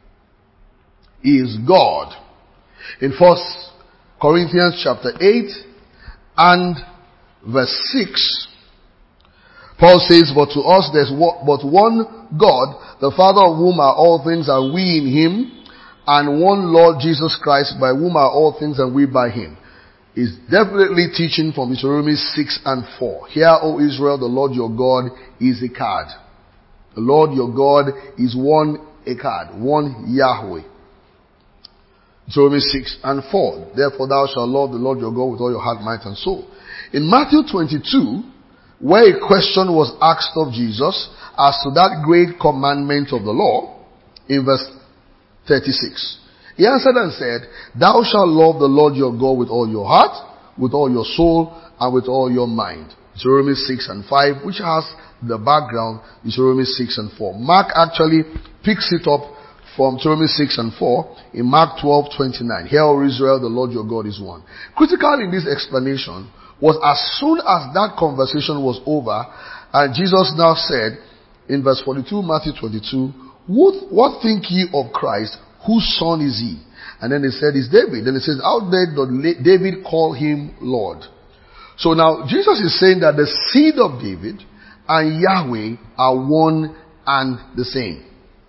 He is God. In 1 Corinthians chapter 8 and verse 6, Paul says, but to us there's but one God, the Father of whom are all things, and we in him, and one Lord Jesus Christ, by whom are all things, and we by him. Is definitely teaching from Deuteronomy 6 and 4. Hear, O Israel, the Lord your God is Echad. The Lord your God is one Echad, one Yahweh. Deuteronomy 6 and 4. Therefore thou shalt love the Lord your God with all your heart, might, and soul. In Matthew 22, where a question was asked of Jesus as to that great commandment of the law, in verse 36, he answered and said, thou shalt love the Lord your God with all your heart, with all your soul, and with all your mind. Deuteronomy 6 and 5, which has the background, Deuteronomy 6 and 4. Mark actually picks it up from Deuteronomy 6 and 4 in Mark 12:29. Hear, O Israel, the Lord your God is one. Critical in this explanation was as soon as that conversation was over, and Jesus now said in verse 42, Matthew 22, what think ye of Christ? Whose son is he? And then he said, it's David. Then he says, how did David call him Lord? So now Jesus is saying that the seed of David and Yahweh are one and the same.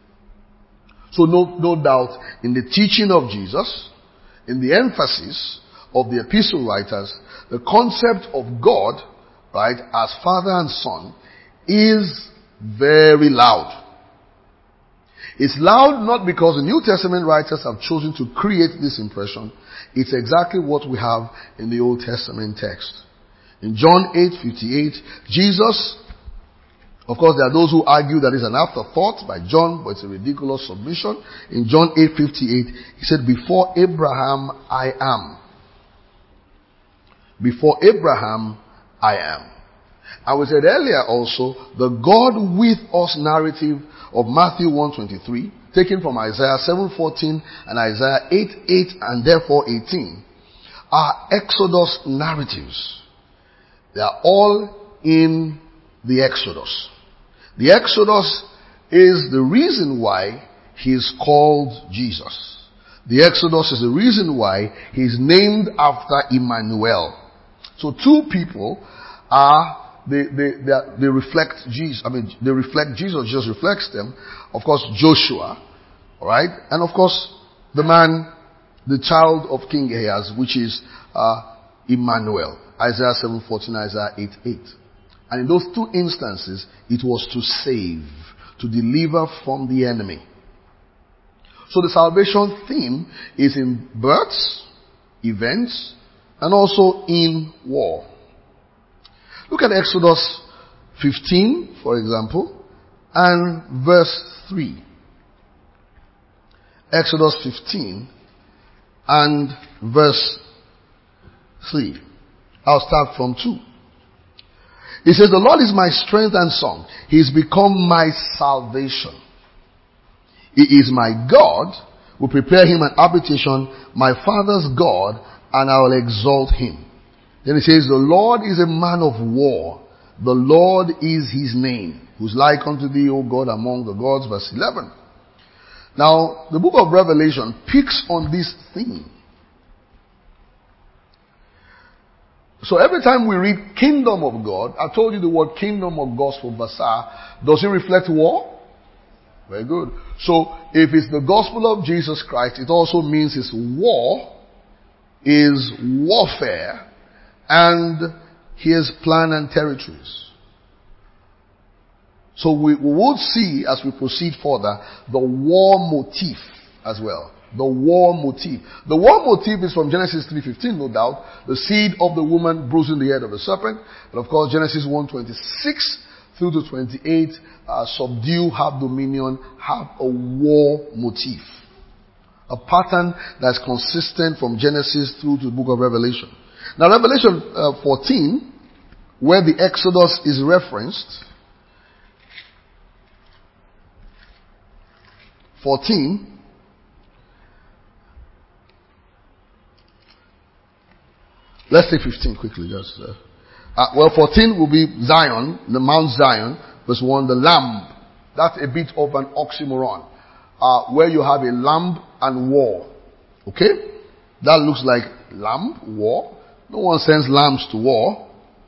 So no doubt in the teaching of Jesus, in the emphasis of the epistle writers, the concept of God, right, as Father and Son is very loud. It's loud not because the New Testament writers have chosen to create this impression. It's exactly what we have in the Old Testament text. In John 8:58, Jesus, of course there are those who argue that it's an afterthought by John, but it's a ridiculous submission. In John 8:58, he said, before Abraham I am. Before Abraham I am. And we said earlier also, the God with us narrative of Matthew 1:23, taken from Isaiah 7:14 and Isaiah 8:8 and therefore 18, are Exodus narratives. They are all in the Exodus. The Exodus is the reason why he is called Jesus. The Exodus is the reason why he is named after Emmanuel. So two people are they reflect Jesus. They reflect Jesus. Jesus reflects them. Of course, Joshua, all right, and of course, the child of King Ahaz, which is Emmanuel. Isaiah 7:14, Isaiah 8:8. And in those two instances, it was to save, to deliver from the enemy. So the salvation theme is in births, events, and also in war. Look at Exodus 15, for example, and verse 3. Exodus 15 and verse 3. I'll start from 2. It says, the Lord is my strength and song. He is become my salvation. He is my God. Will prepare him an habitation, my father's God, and I will exalt him. Then it says, the Lord is a man of war. The Lord is his name, who's like unto thee, O God, among the gods. Verse 11. Now, the book of Revelation picks on this theme. So every time we read kingdom of God, I told you the word kingdom of gospel, Basar, does it reflect war? Very good. So if it's the gospel of Jesus Christ, it also means it's war, is warfare, and his plan and territories. So we would see as we proceed further the war motif as well. The war motif. The war motif is from Genesis 3:15, no doubt. The seed of the woman bruising the head of the serpent. And of course Genesis 1:26 through to 28, subdue, have dominion, have a war motif. A pattern that's consistent from Genesis through to the book of Revelation. Now, Revelation 14, where the Exodus is referenced, 14, let's take 15 quickly. 14 will be Zion, the Mount Zion, verse 1, the lamb. That's a bit of an oxymoron. Where you have a lamb and war. Okay? That looks like lamb, war. No one sends lambs to war.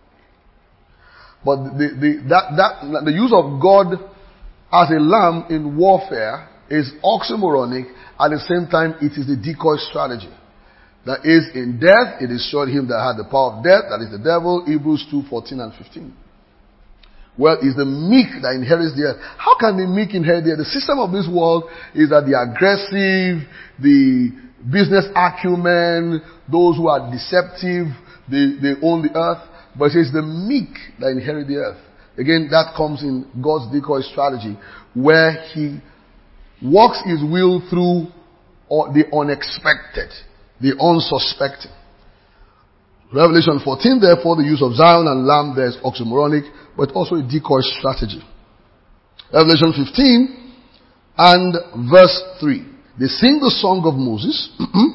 But the use of God as a lamb in warfare is oxymoronic. At the same time, it is the decoy strategy. That is, in death, it destroyed him that had the power of death. That is the devil. Hebrews 2:14 and 15. Well, it's the meek that inherits the earth. How can the meek inherit the earth? The system of this world is that the aggressive, the business acumen, those who are deceptive, they own the earth. But it says the meek that inherit the earth. Again, that comes in God's decoy strategy, where he works his will through the unexpected, the unsuspecting. Revelation 14, therefore, the use of Zion and lamb there is oxymoronic, but also a decoy strategy. Revelation 15 and verse 3. They sing the song of Moses,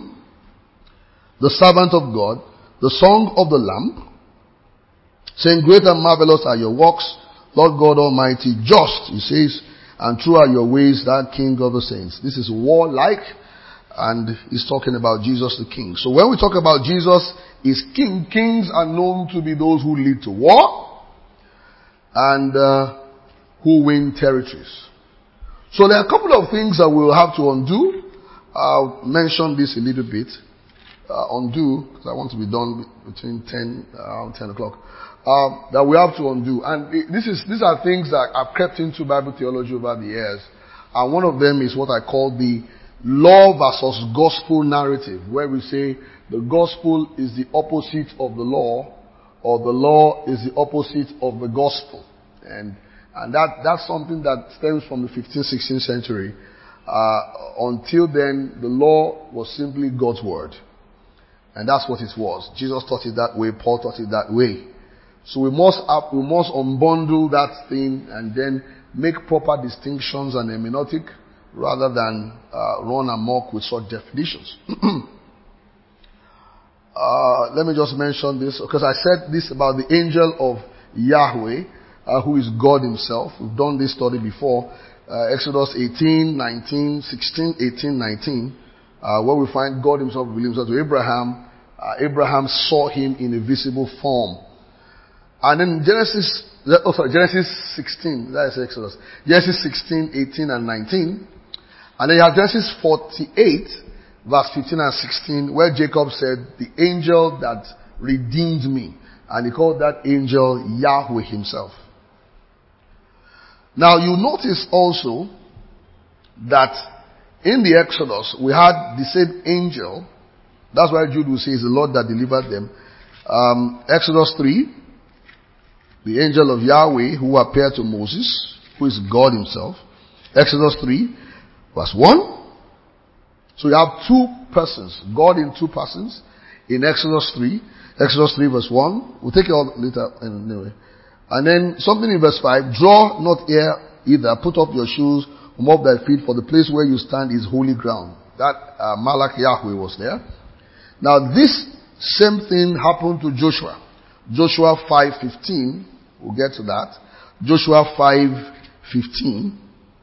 the servant of God, the song of the Lamb, saying, great and marvelous are your works, Lord God Almighty, just, he says, and true are your ways, thou King of the saints. This is warlike, and he's talking about Jesus the King. So when we talk about Jesus is King, kings are known to be those who lead to war and who win territories. So there are a couple of things that we'll have to undo. I'll mention this a little bit. Undo, because I want to be done between 10 o'clock. That we have to undo. And these are things that I've crept into Bible theology over the years. And one of them is what I call the law versus gospel narrative, where we say the gospel is the opposite of the law, or the law is the opposite of the gospel. And that's something that stems from the 15th, 16th century. Until then, the law was simply God's word. And that's what it was. Jesus taught it that way. Paul taught it that way. So we must unbundle that thing and then make proper distinctions and hermeneutic rather than run amok with such definitions. Let me just mention this because I said this about the angel of Yahweh, who is God himself. We've done this study before. Exodus 18, 19, 16, 18, 19. Where we find God himself revealing himself to Abraham. Abraham saw him in a visible form. And then Genesis 16, that is Exodus. Genesis 16, 18 and 19. And then you have Genesis 48, verse 15 and 16, where Jacob said, the angel that redeemed me. And he called that angel Yahweh himself. Now you notice also that in the Exodus, we had the same angel. That's why Jude will say it's the Lord that delivered them. Exodus 3, the angel of Yahweh who appeared to Moses, who is God himself. Exodus 3, verse 1. So you have two persons, God in two persons, in Exodus 3. Exodus 3, verse 1. We'll take it all later anyway. And then something in verse 5. Draw not here either, put up your shoes, mop thy feet, for the place where you stand is holy ground. That Malach Yahweh was there. Now this same thing happened to Joshua. Joshua 5:15. We'll get to that. Joshua 5:15.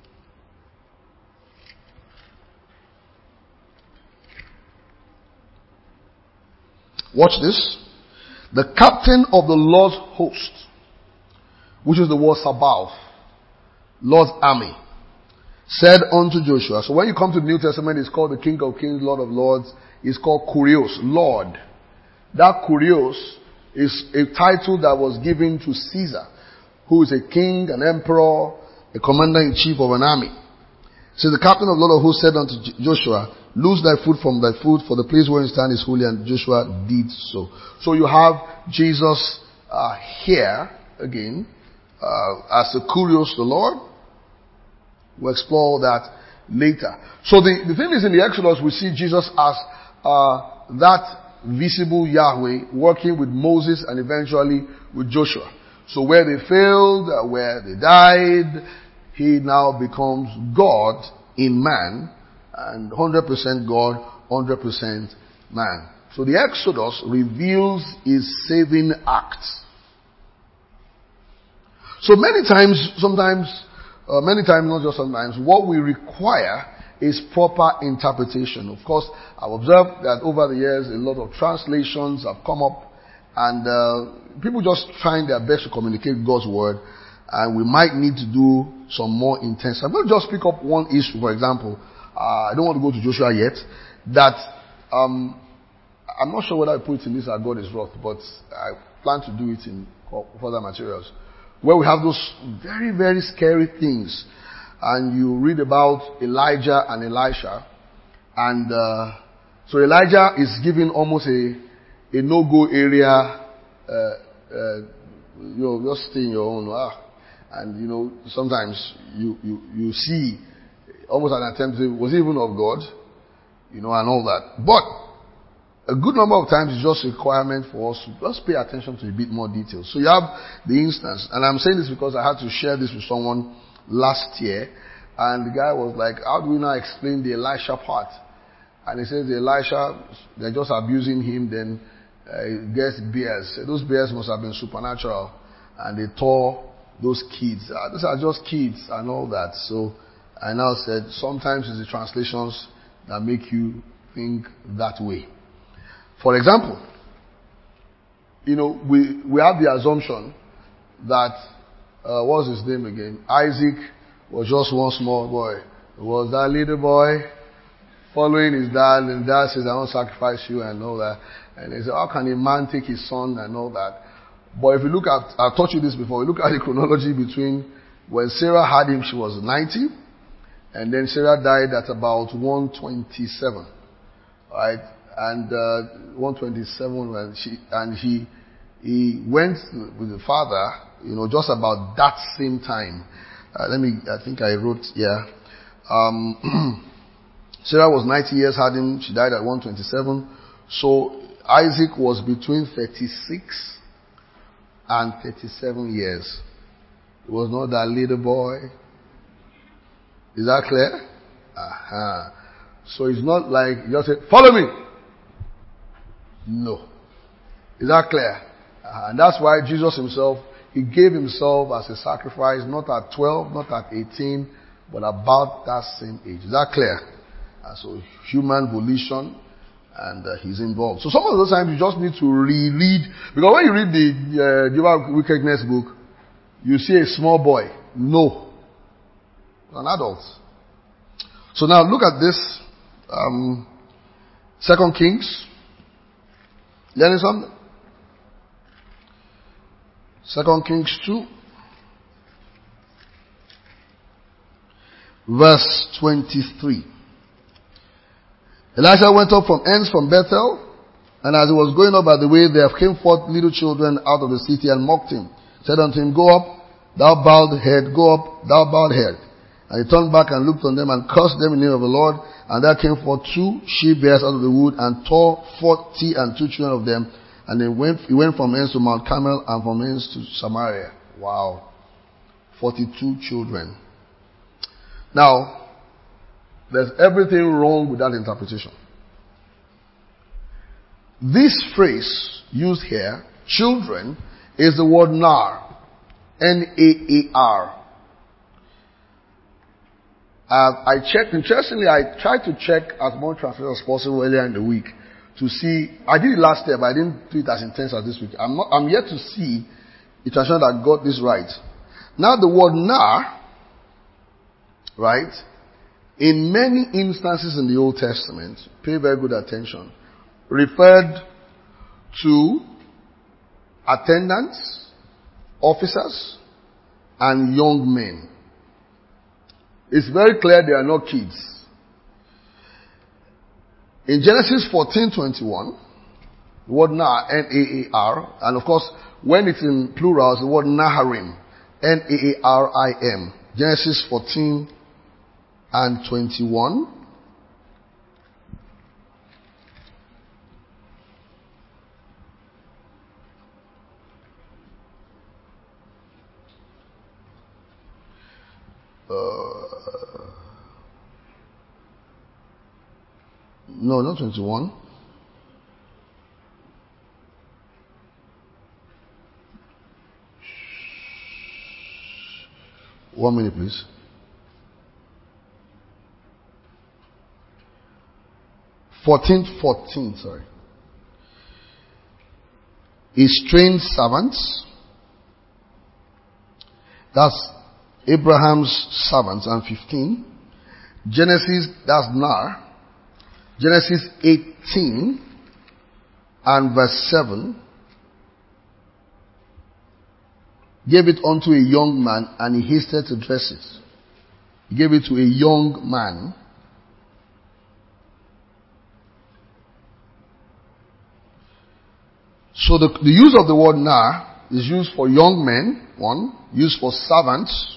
Watch this. The captain of the Lord's host, which is the word Sabaoth, Lord's army, said unto Joshua. So when you come to the New Testament, it's called the King of Kings, Lord of Lords. It's called Kurios, Lord. That Kurios is a title that was given to Caesar, who is a king, an emperor, a commander-in-chief of an army. So the captain of the Lord of hosts said unto Joshua, loose thy foot from thy foot, for the place where you stand is holy, and Joshua did so. So you have Jesus here again as the Kurios, the Lord. We'll explore that later. So the thing is, in the Exodus, we see Jesus as that visible Yahweh working with Moses and eventually with Joshua. So where they failed, where they died, he now becomes God in man, and 100% God, 100% man. So the Exodus reveals his saving act. So many times, not just sometimes, what we require is proper interpretation. Of course, I've observed that over the years, a lot of translations have come up, and people just trying their best to communicate God's word, and we might need to do some more intense. I'm going to just pick up one issue, for example. I don't want to go to Joshua yet. That I'm not sure whether I put it in this or God is wrath, but I plan to do it in further materials, where we have those very, very scary things. And you read about Elijah and Elisha. And so Elijah is given almost a no-go area. Just stay in your own. And sometimes you see almost an attempt to say, was it even of God? And all that. But a good number of times it's just a requirement for us to just pay attention to a bit more detail. So you have the instance, and I'm saying this because I had to share this with someone last year, and the guy was like, how do we now explain the Elisha part? And he says the Elisha, they're just abusing him, then he gets bears. Those bears must have been supernatural, and they tore those kids. These are just kids and all that. So I now said, sometimes it's the translations that make you think that way. For example, we have the assumption that, what's his name again? Isaac was just one small boy. It was that little boy following his dad, and dad says, I won't sacrifice you and all that. And he said, how can a man take his son and all that? But if you look at, I've taught you this before, you look at the chronology between when Sarah had him, she was 90, and then Sarah died at about 127. Right? And 127, he went with the father, just about that same time. I think I wrote, Sarah was 90 years, had him, she died at 127. So Isaac was between 36 and 37 years. It was not that little boy. Is that clear? So it's not like you just say, follow me. No. Is that clear? And that's why Jesus himself, he gave himself as a sacrifice, not at 12, not at 18, but about that same age. Is that clear? So human volition, and he's involved. So some of those times you just need to reread, because when you read the Jehovah's Wickedness book, you see a small boy. No. An adult. So now look at this. 2 Kings. Learning something? 2 Kings 2. Verse 23. Elisha went up from Bethel, and as he was going up by the way, there came forth little children out of the city and mocked him. Said unto him, go up, thou bowed head, go up, thou bowed head. And he turned back and looked on them and cursed them in the name of the Lord. And there came forth 2 she-bears out of the wood and tore 42 children of them. And he went from hence to Mount Carmel and from hence to Samaria. Wow. 42 children. Now, there's everything wrong with that interpretation. This phrase used here, children, is the word nar. N-A-A-R. I checked, interestingly, I tried to check as more translations as possible earlier in the week to see, I did it last year, but I didn't do it as intense as this week. I'm yet to see a translation that got this right. Now the word nar, right, in many instances in the Old Testament, pay very good attention, referred to attendants, officers, and young men. It's very clear they are not kids. In Genesis 14:21, the word Nar, N-A-A-R, and of course, when it's in plural, it's the word Naharim, N-A-A-R-I-M. Genesis 14:21. and 21. No, not 21. One minute, please. Fourteen, sorry. Estranged servants. That's Abraham's servants. And 15. Genesis, that's Nar. Genesis 18 and verse 7. Gave it unto a young man, and he hasted to dress it. He gave it to a young man. So the use of the word Nar is used for young men, one. Used for servants.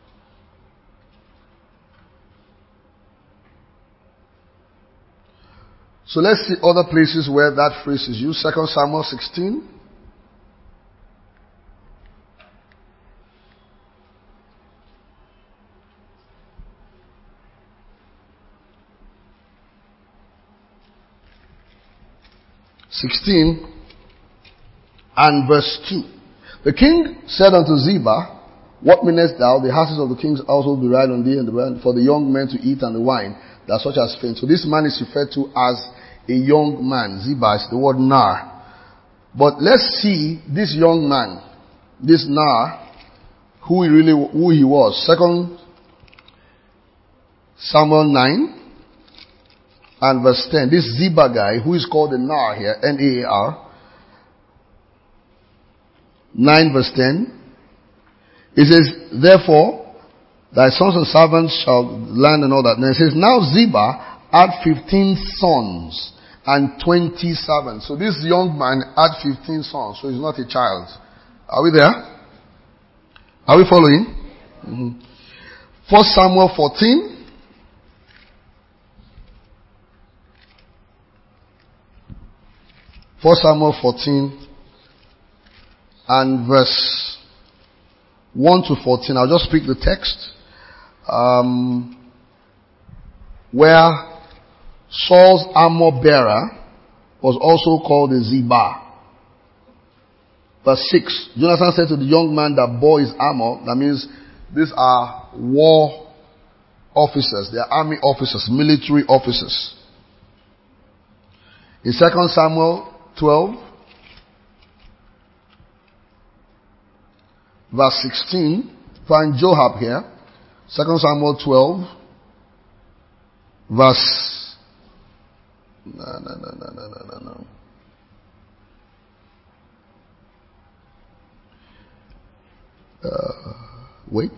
So let's see other places where that phrase is used. 2 Samuel 16. And verse 2. The king said unto Ziba, what meanest thou? The houses of the king's household be right on thee, and for the young men to eat and the wine, that such as faint. So this man is referred to as a young man. Ziba is the word Nar. But let's see this young man, this Nar, who he was. 2 Samuel 9 and verse 10. This Ziba guy, who is called the Nar here, N-A-A-R. 9 verse 10. It says, therefore, thy sons and servants shall land and all that. And it says, now Ziba had 15 sons and 20 servants. So this young man had 15 sons, so he's not a child. Are we there? Are we following? Mm-hmm. 1 Samuel 14. First Samuel 14 and verse 1 to 14. I'll just speak the text. Where Saul's armor bearer was also called the Ziba. Verse 6. Jonathan said to the young man that bore his armor, that means these are war officers, they are army officers, military officers. In 2 Samuel 12, verse 16, find Joab here. 2 Samuel 12, verse... No. Wait.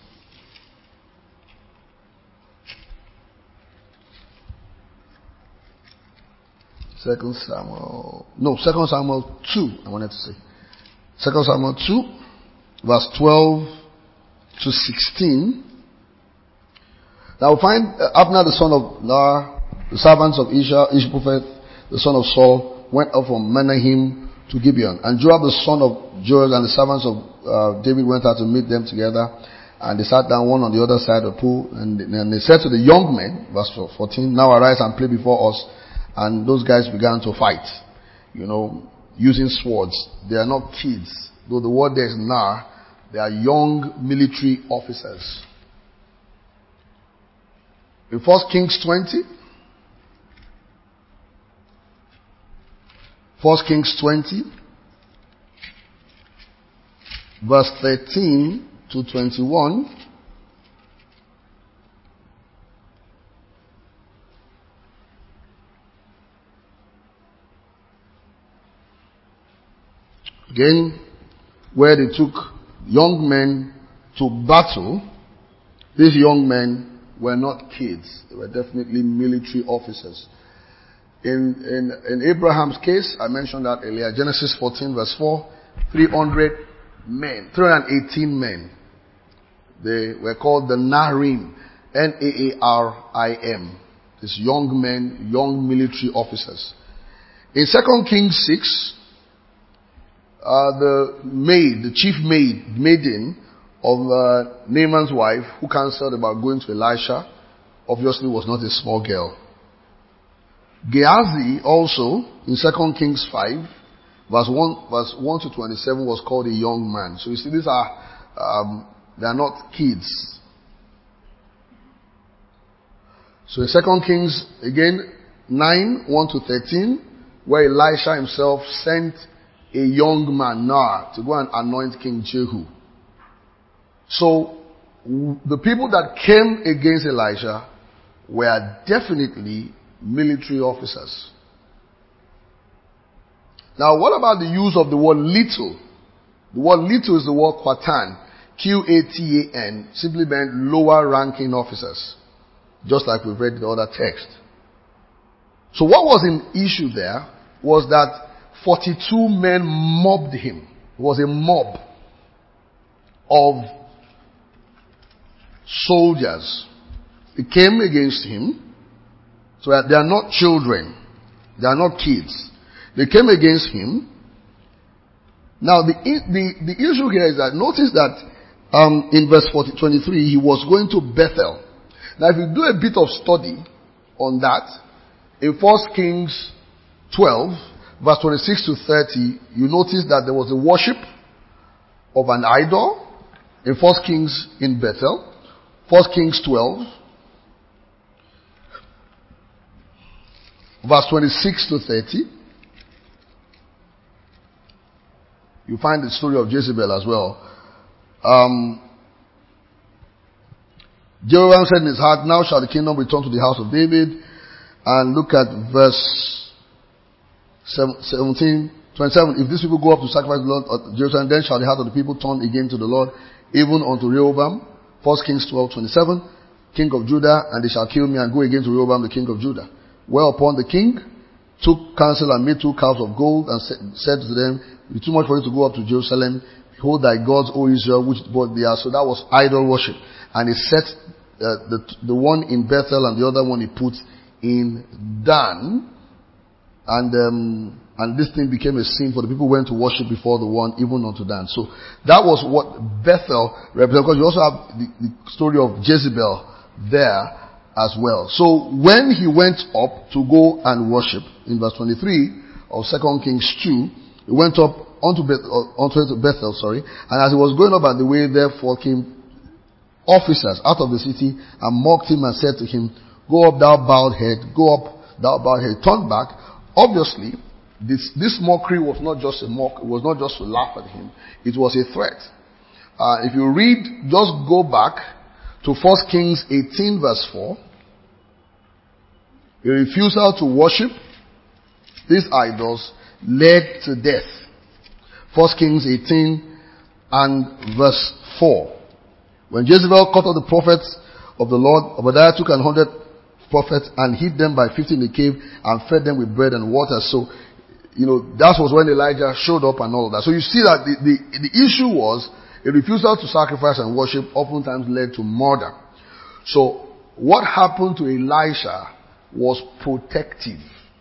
Second Samuel 2, I wanted to say. 2 Samuel 2, verse 12 to 16. Now we find Abner the son of Nar, the servants of Ishbosheth, the son of Saul, went up from Mahanaim to Gibeon. And Joab the son of Joel and the servants of David went out to meet them together. And they sat down one on the other side of the pool. And they said to the young men, verse 14, now arise and play before us. And those guys began to fight, using swords. They are not kids. Though the word there is Nar, they are young military officers. In 1 Kings 20, 1 Kings 20, verse 13 to 21, again, where they took young men to battle. These young men were not kids. They were definitely military officers. In Abraham's case, I mentioned that earlier, Genesis 14 verse 4, 318 men. They were called the Narim. Naarim. These young men, young military officers. In 2 Kings 6, the chief maiden of Naaman's wife, who counseled about going to Elisha, obviously was not a small girl. Gehazi also, in 2 Kings 5, verse 1 to 27, was called a young man. So you see, these are, they are not kids. So in 2 Kings, again, 9, 1 to 13, where Elisha himself sent a young man, Noah, to go and anoint King Jehu. So, the people that came against Elisha were definitely military officers. Now, what about the use of the word little? The word little is the word Qatan. Qatan, simply meant lower ranking officers. Just like we've read in the other text. So what was in issue there was that 42 men mobbed him. It was a mob of soldiers. They came against him. So they are not children. They are not kids. They came against him. Now the issue here is that, notice that in verse 23, he was going to Bethel. Now if you do a bit of study on that, in 1 Kings 12, verse 26 to 30, you notice that there was a worship of an idol in 1 Kings in Bethel. 1 Kings 12, verse 26 to 30. You find the story of Jezebel as well. Jehoram said in his heart, now shall the kingdom return to the house of David. And look at verse 27. If these people go up to sacrifice the Lord at Jerusalem, then shall the heart of the people turn again to the Lord, even unto Rehoboam. 1 Kings 12:27. King of Judah, and they shall kill me and go again to Rehoboam, the king of Judah. Whereupon the king took counsel and made 2 calves of gold and said to them, it is too much for you to go up to Jerusalem. Behold thy gods, O Israel, which brought thee out. So that was idol worship. And he set the one in Bethel and the other one he put in Dan. And this thing became a sin, for the people went to worship before the one, even unto Dan. So that was what Bethel represented. Because you also have the story of Jezebel there as well. So when he went up to go and worship, in verse 23 of 2 Kings 2, he went up onto Bethel, and as he was going up at the way, therefore came officers out of the city and mocked him and said to him, go up thou bowed head, go up thou bowed head. Turned back. Obviously, this mockery was not just a mock, it was not just to laugh at him, it was a threat. If you read, just go back to 1 Kings 18 verse 4. A refusal to worship these idols led to death. 1 Kings 18 and verse 4. When Jezebel cut off the prophets of the Lord, Obadiah took 100 prophets and hid them by 50 in the cave and fed them with bread and water. So, that was when Elijah showed up and all of that. So you see that the issue was a refusal to sacrifice and worship oftentimes led to murder. So what happened to Elisha was protective.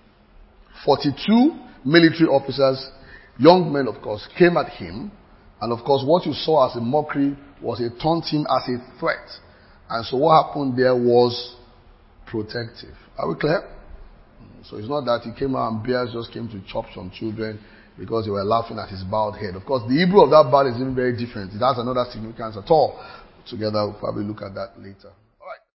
42 military officers, young men of course, came at him. And of course what you saw as a mockery was it turned him as a threat. And so what happened there was protective. Are we clear? So it's not that he came out and bears just came to chop some children because they were laughing at his bowed head. Of course, the Hebrew of that bowed is even very different. It has another significance at all. Together, we'll probably look at that later.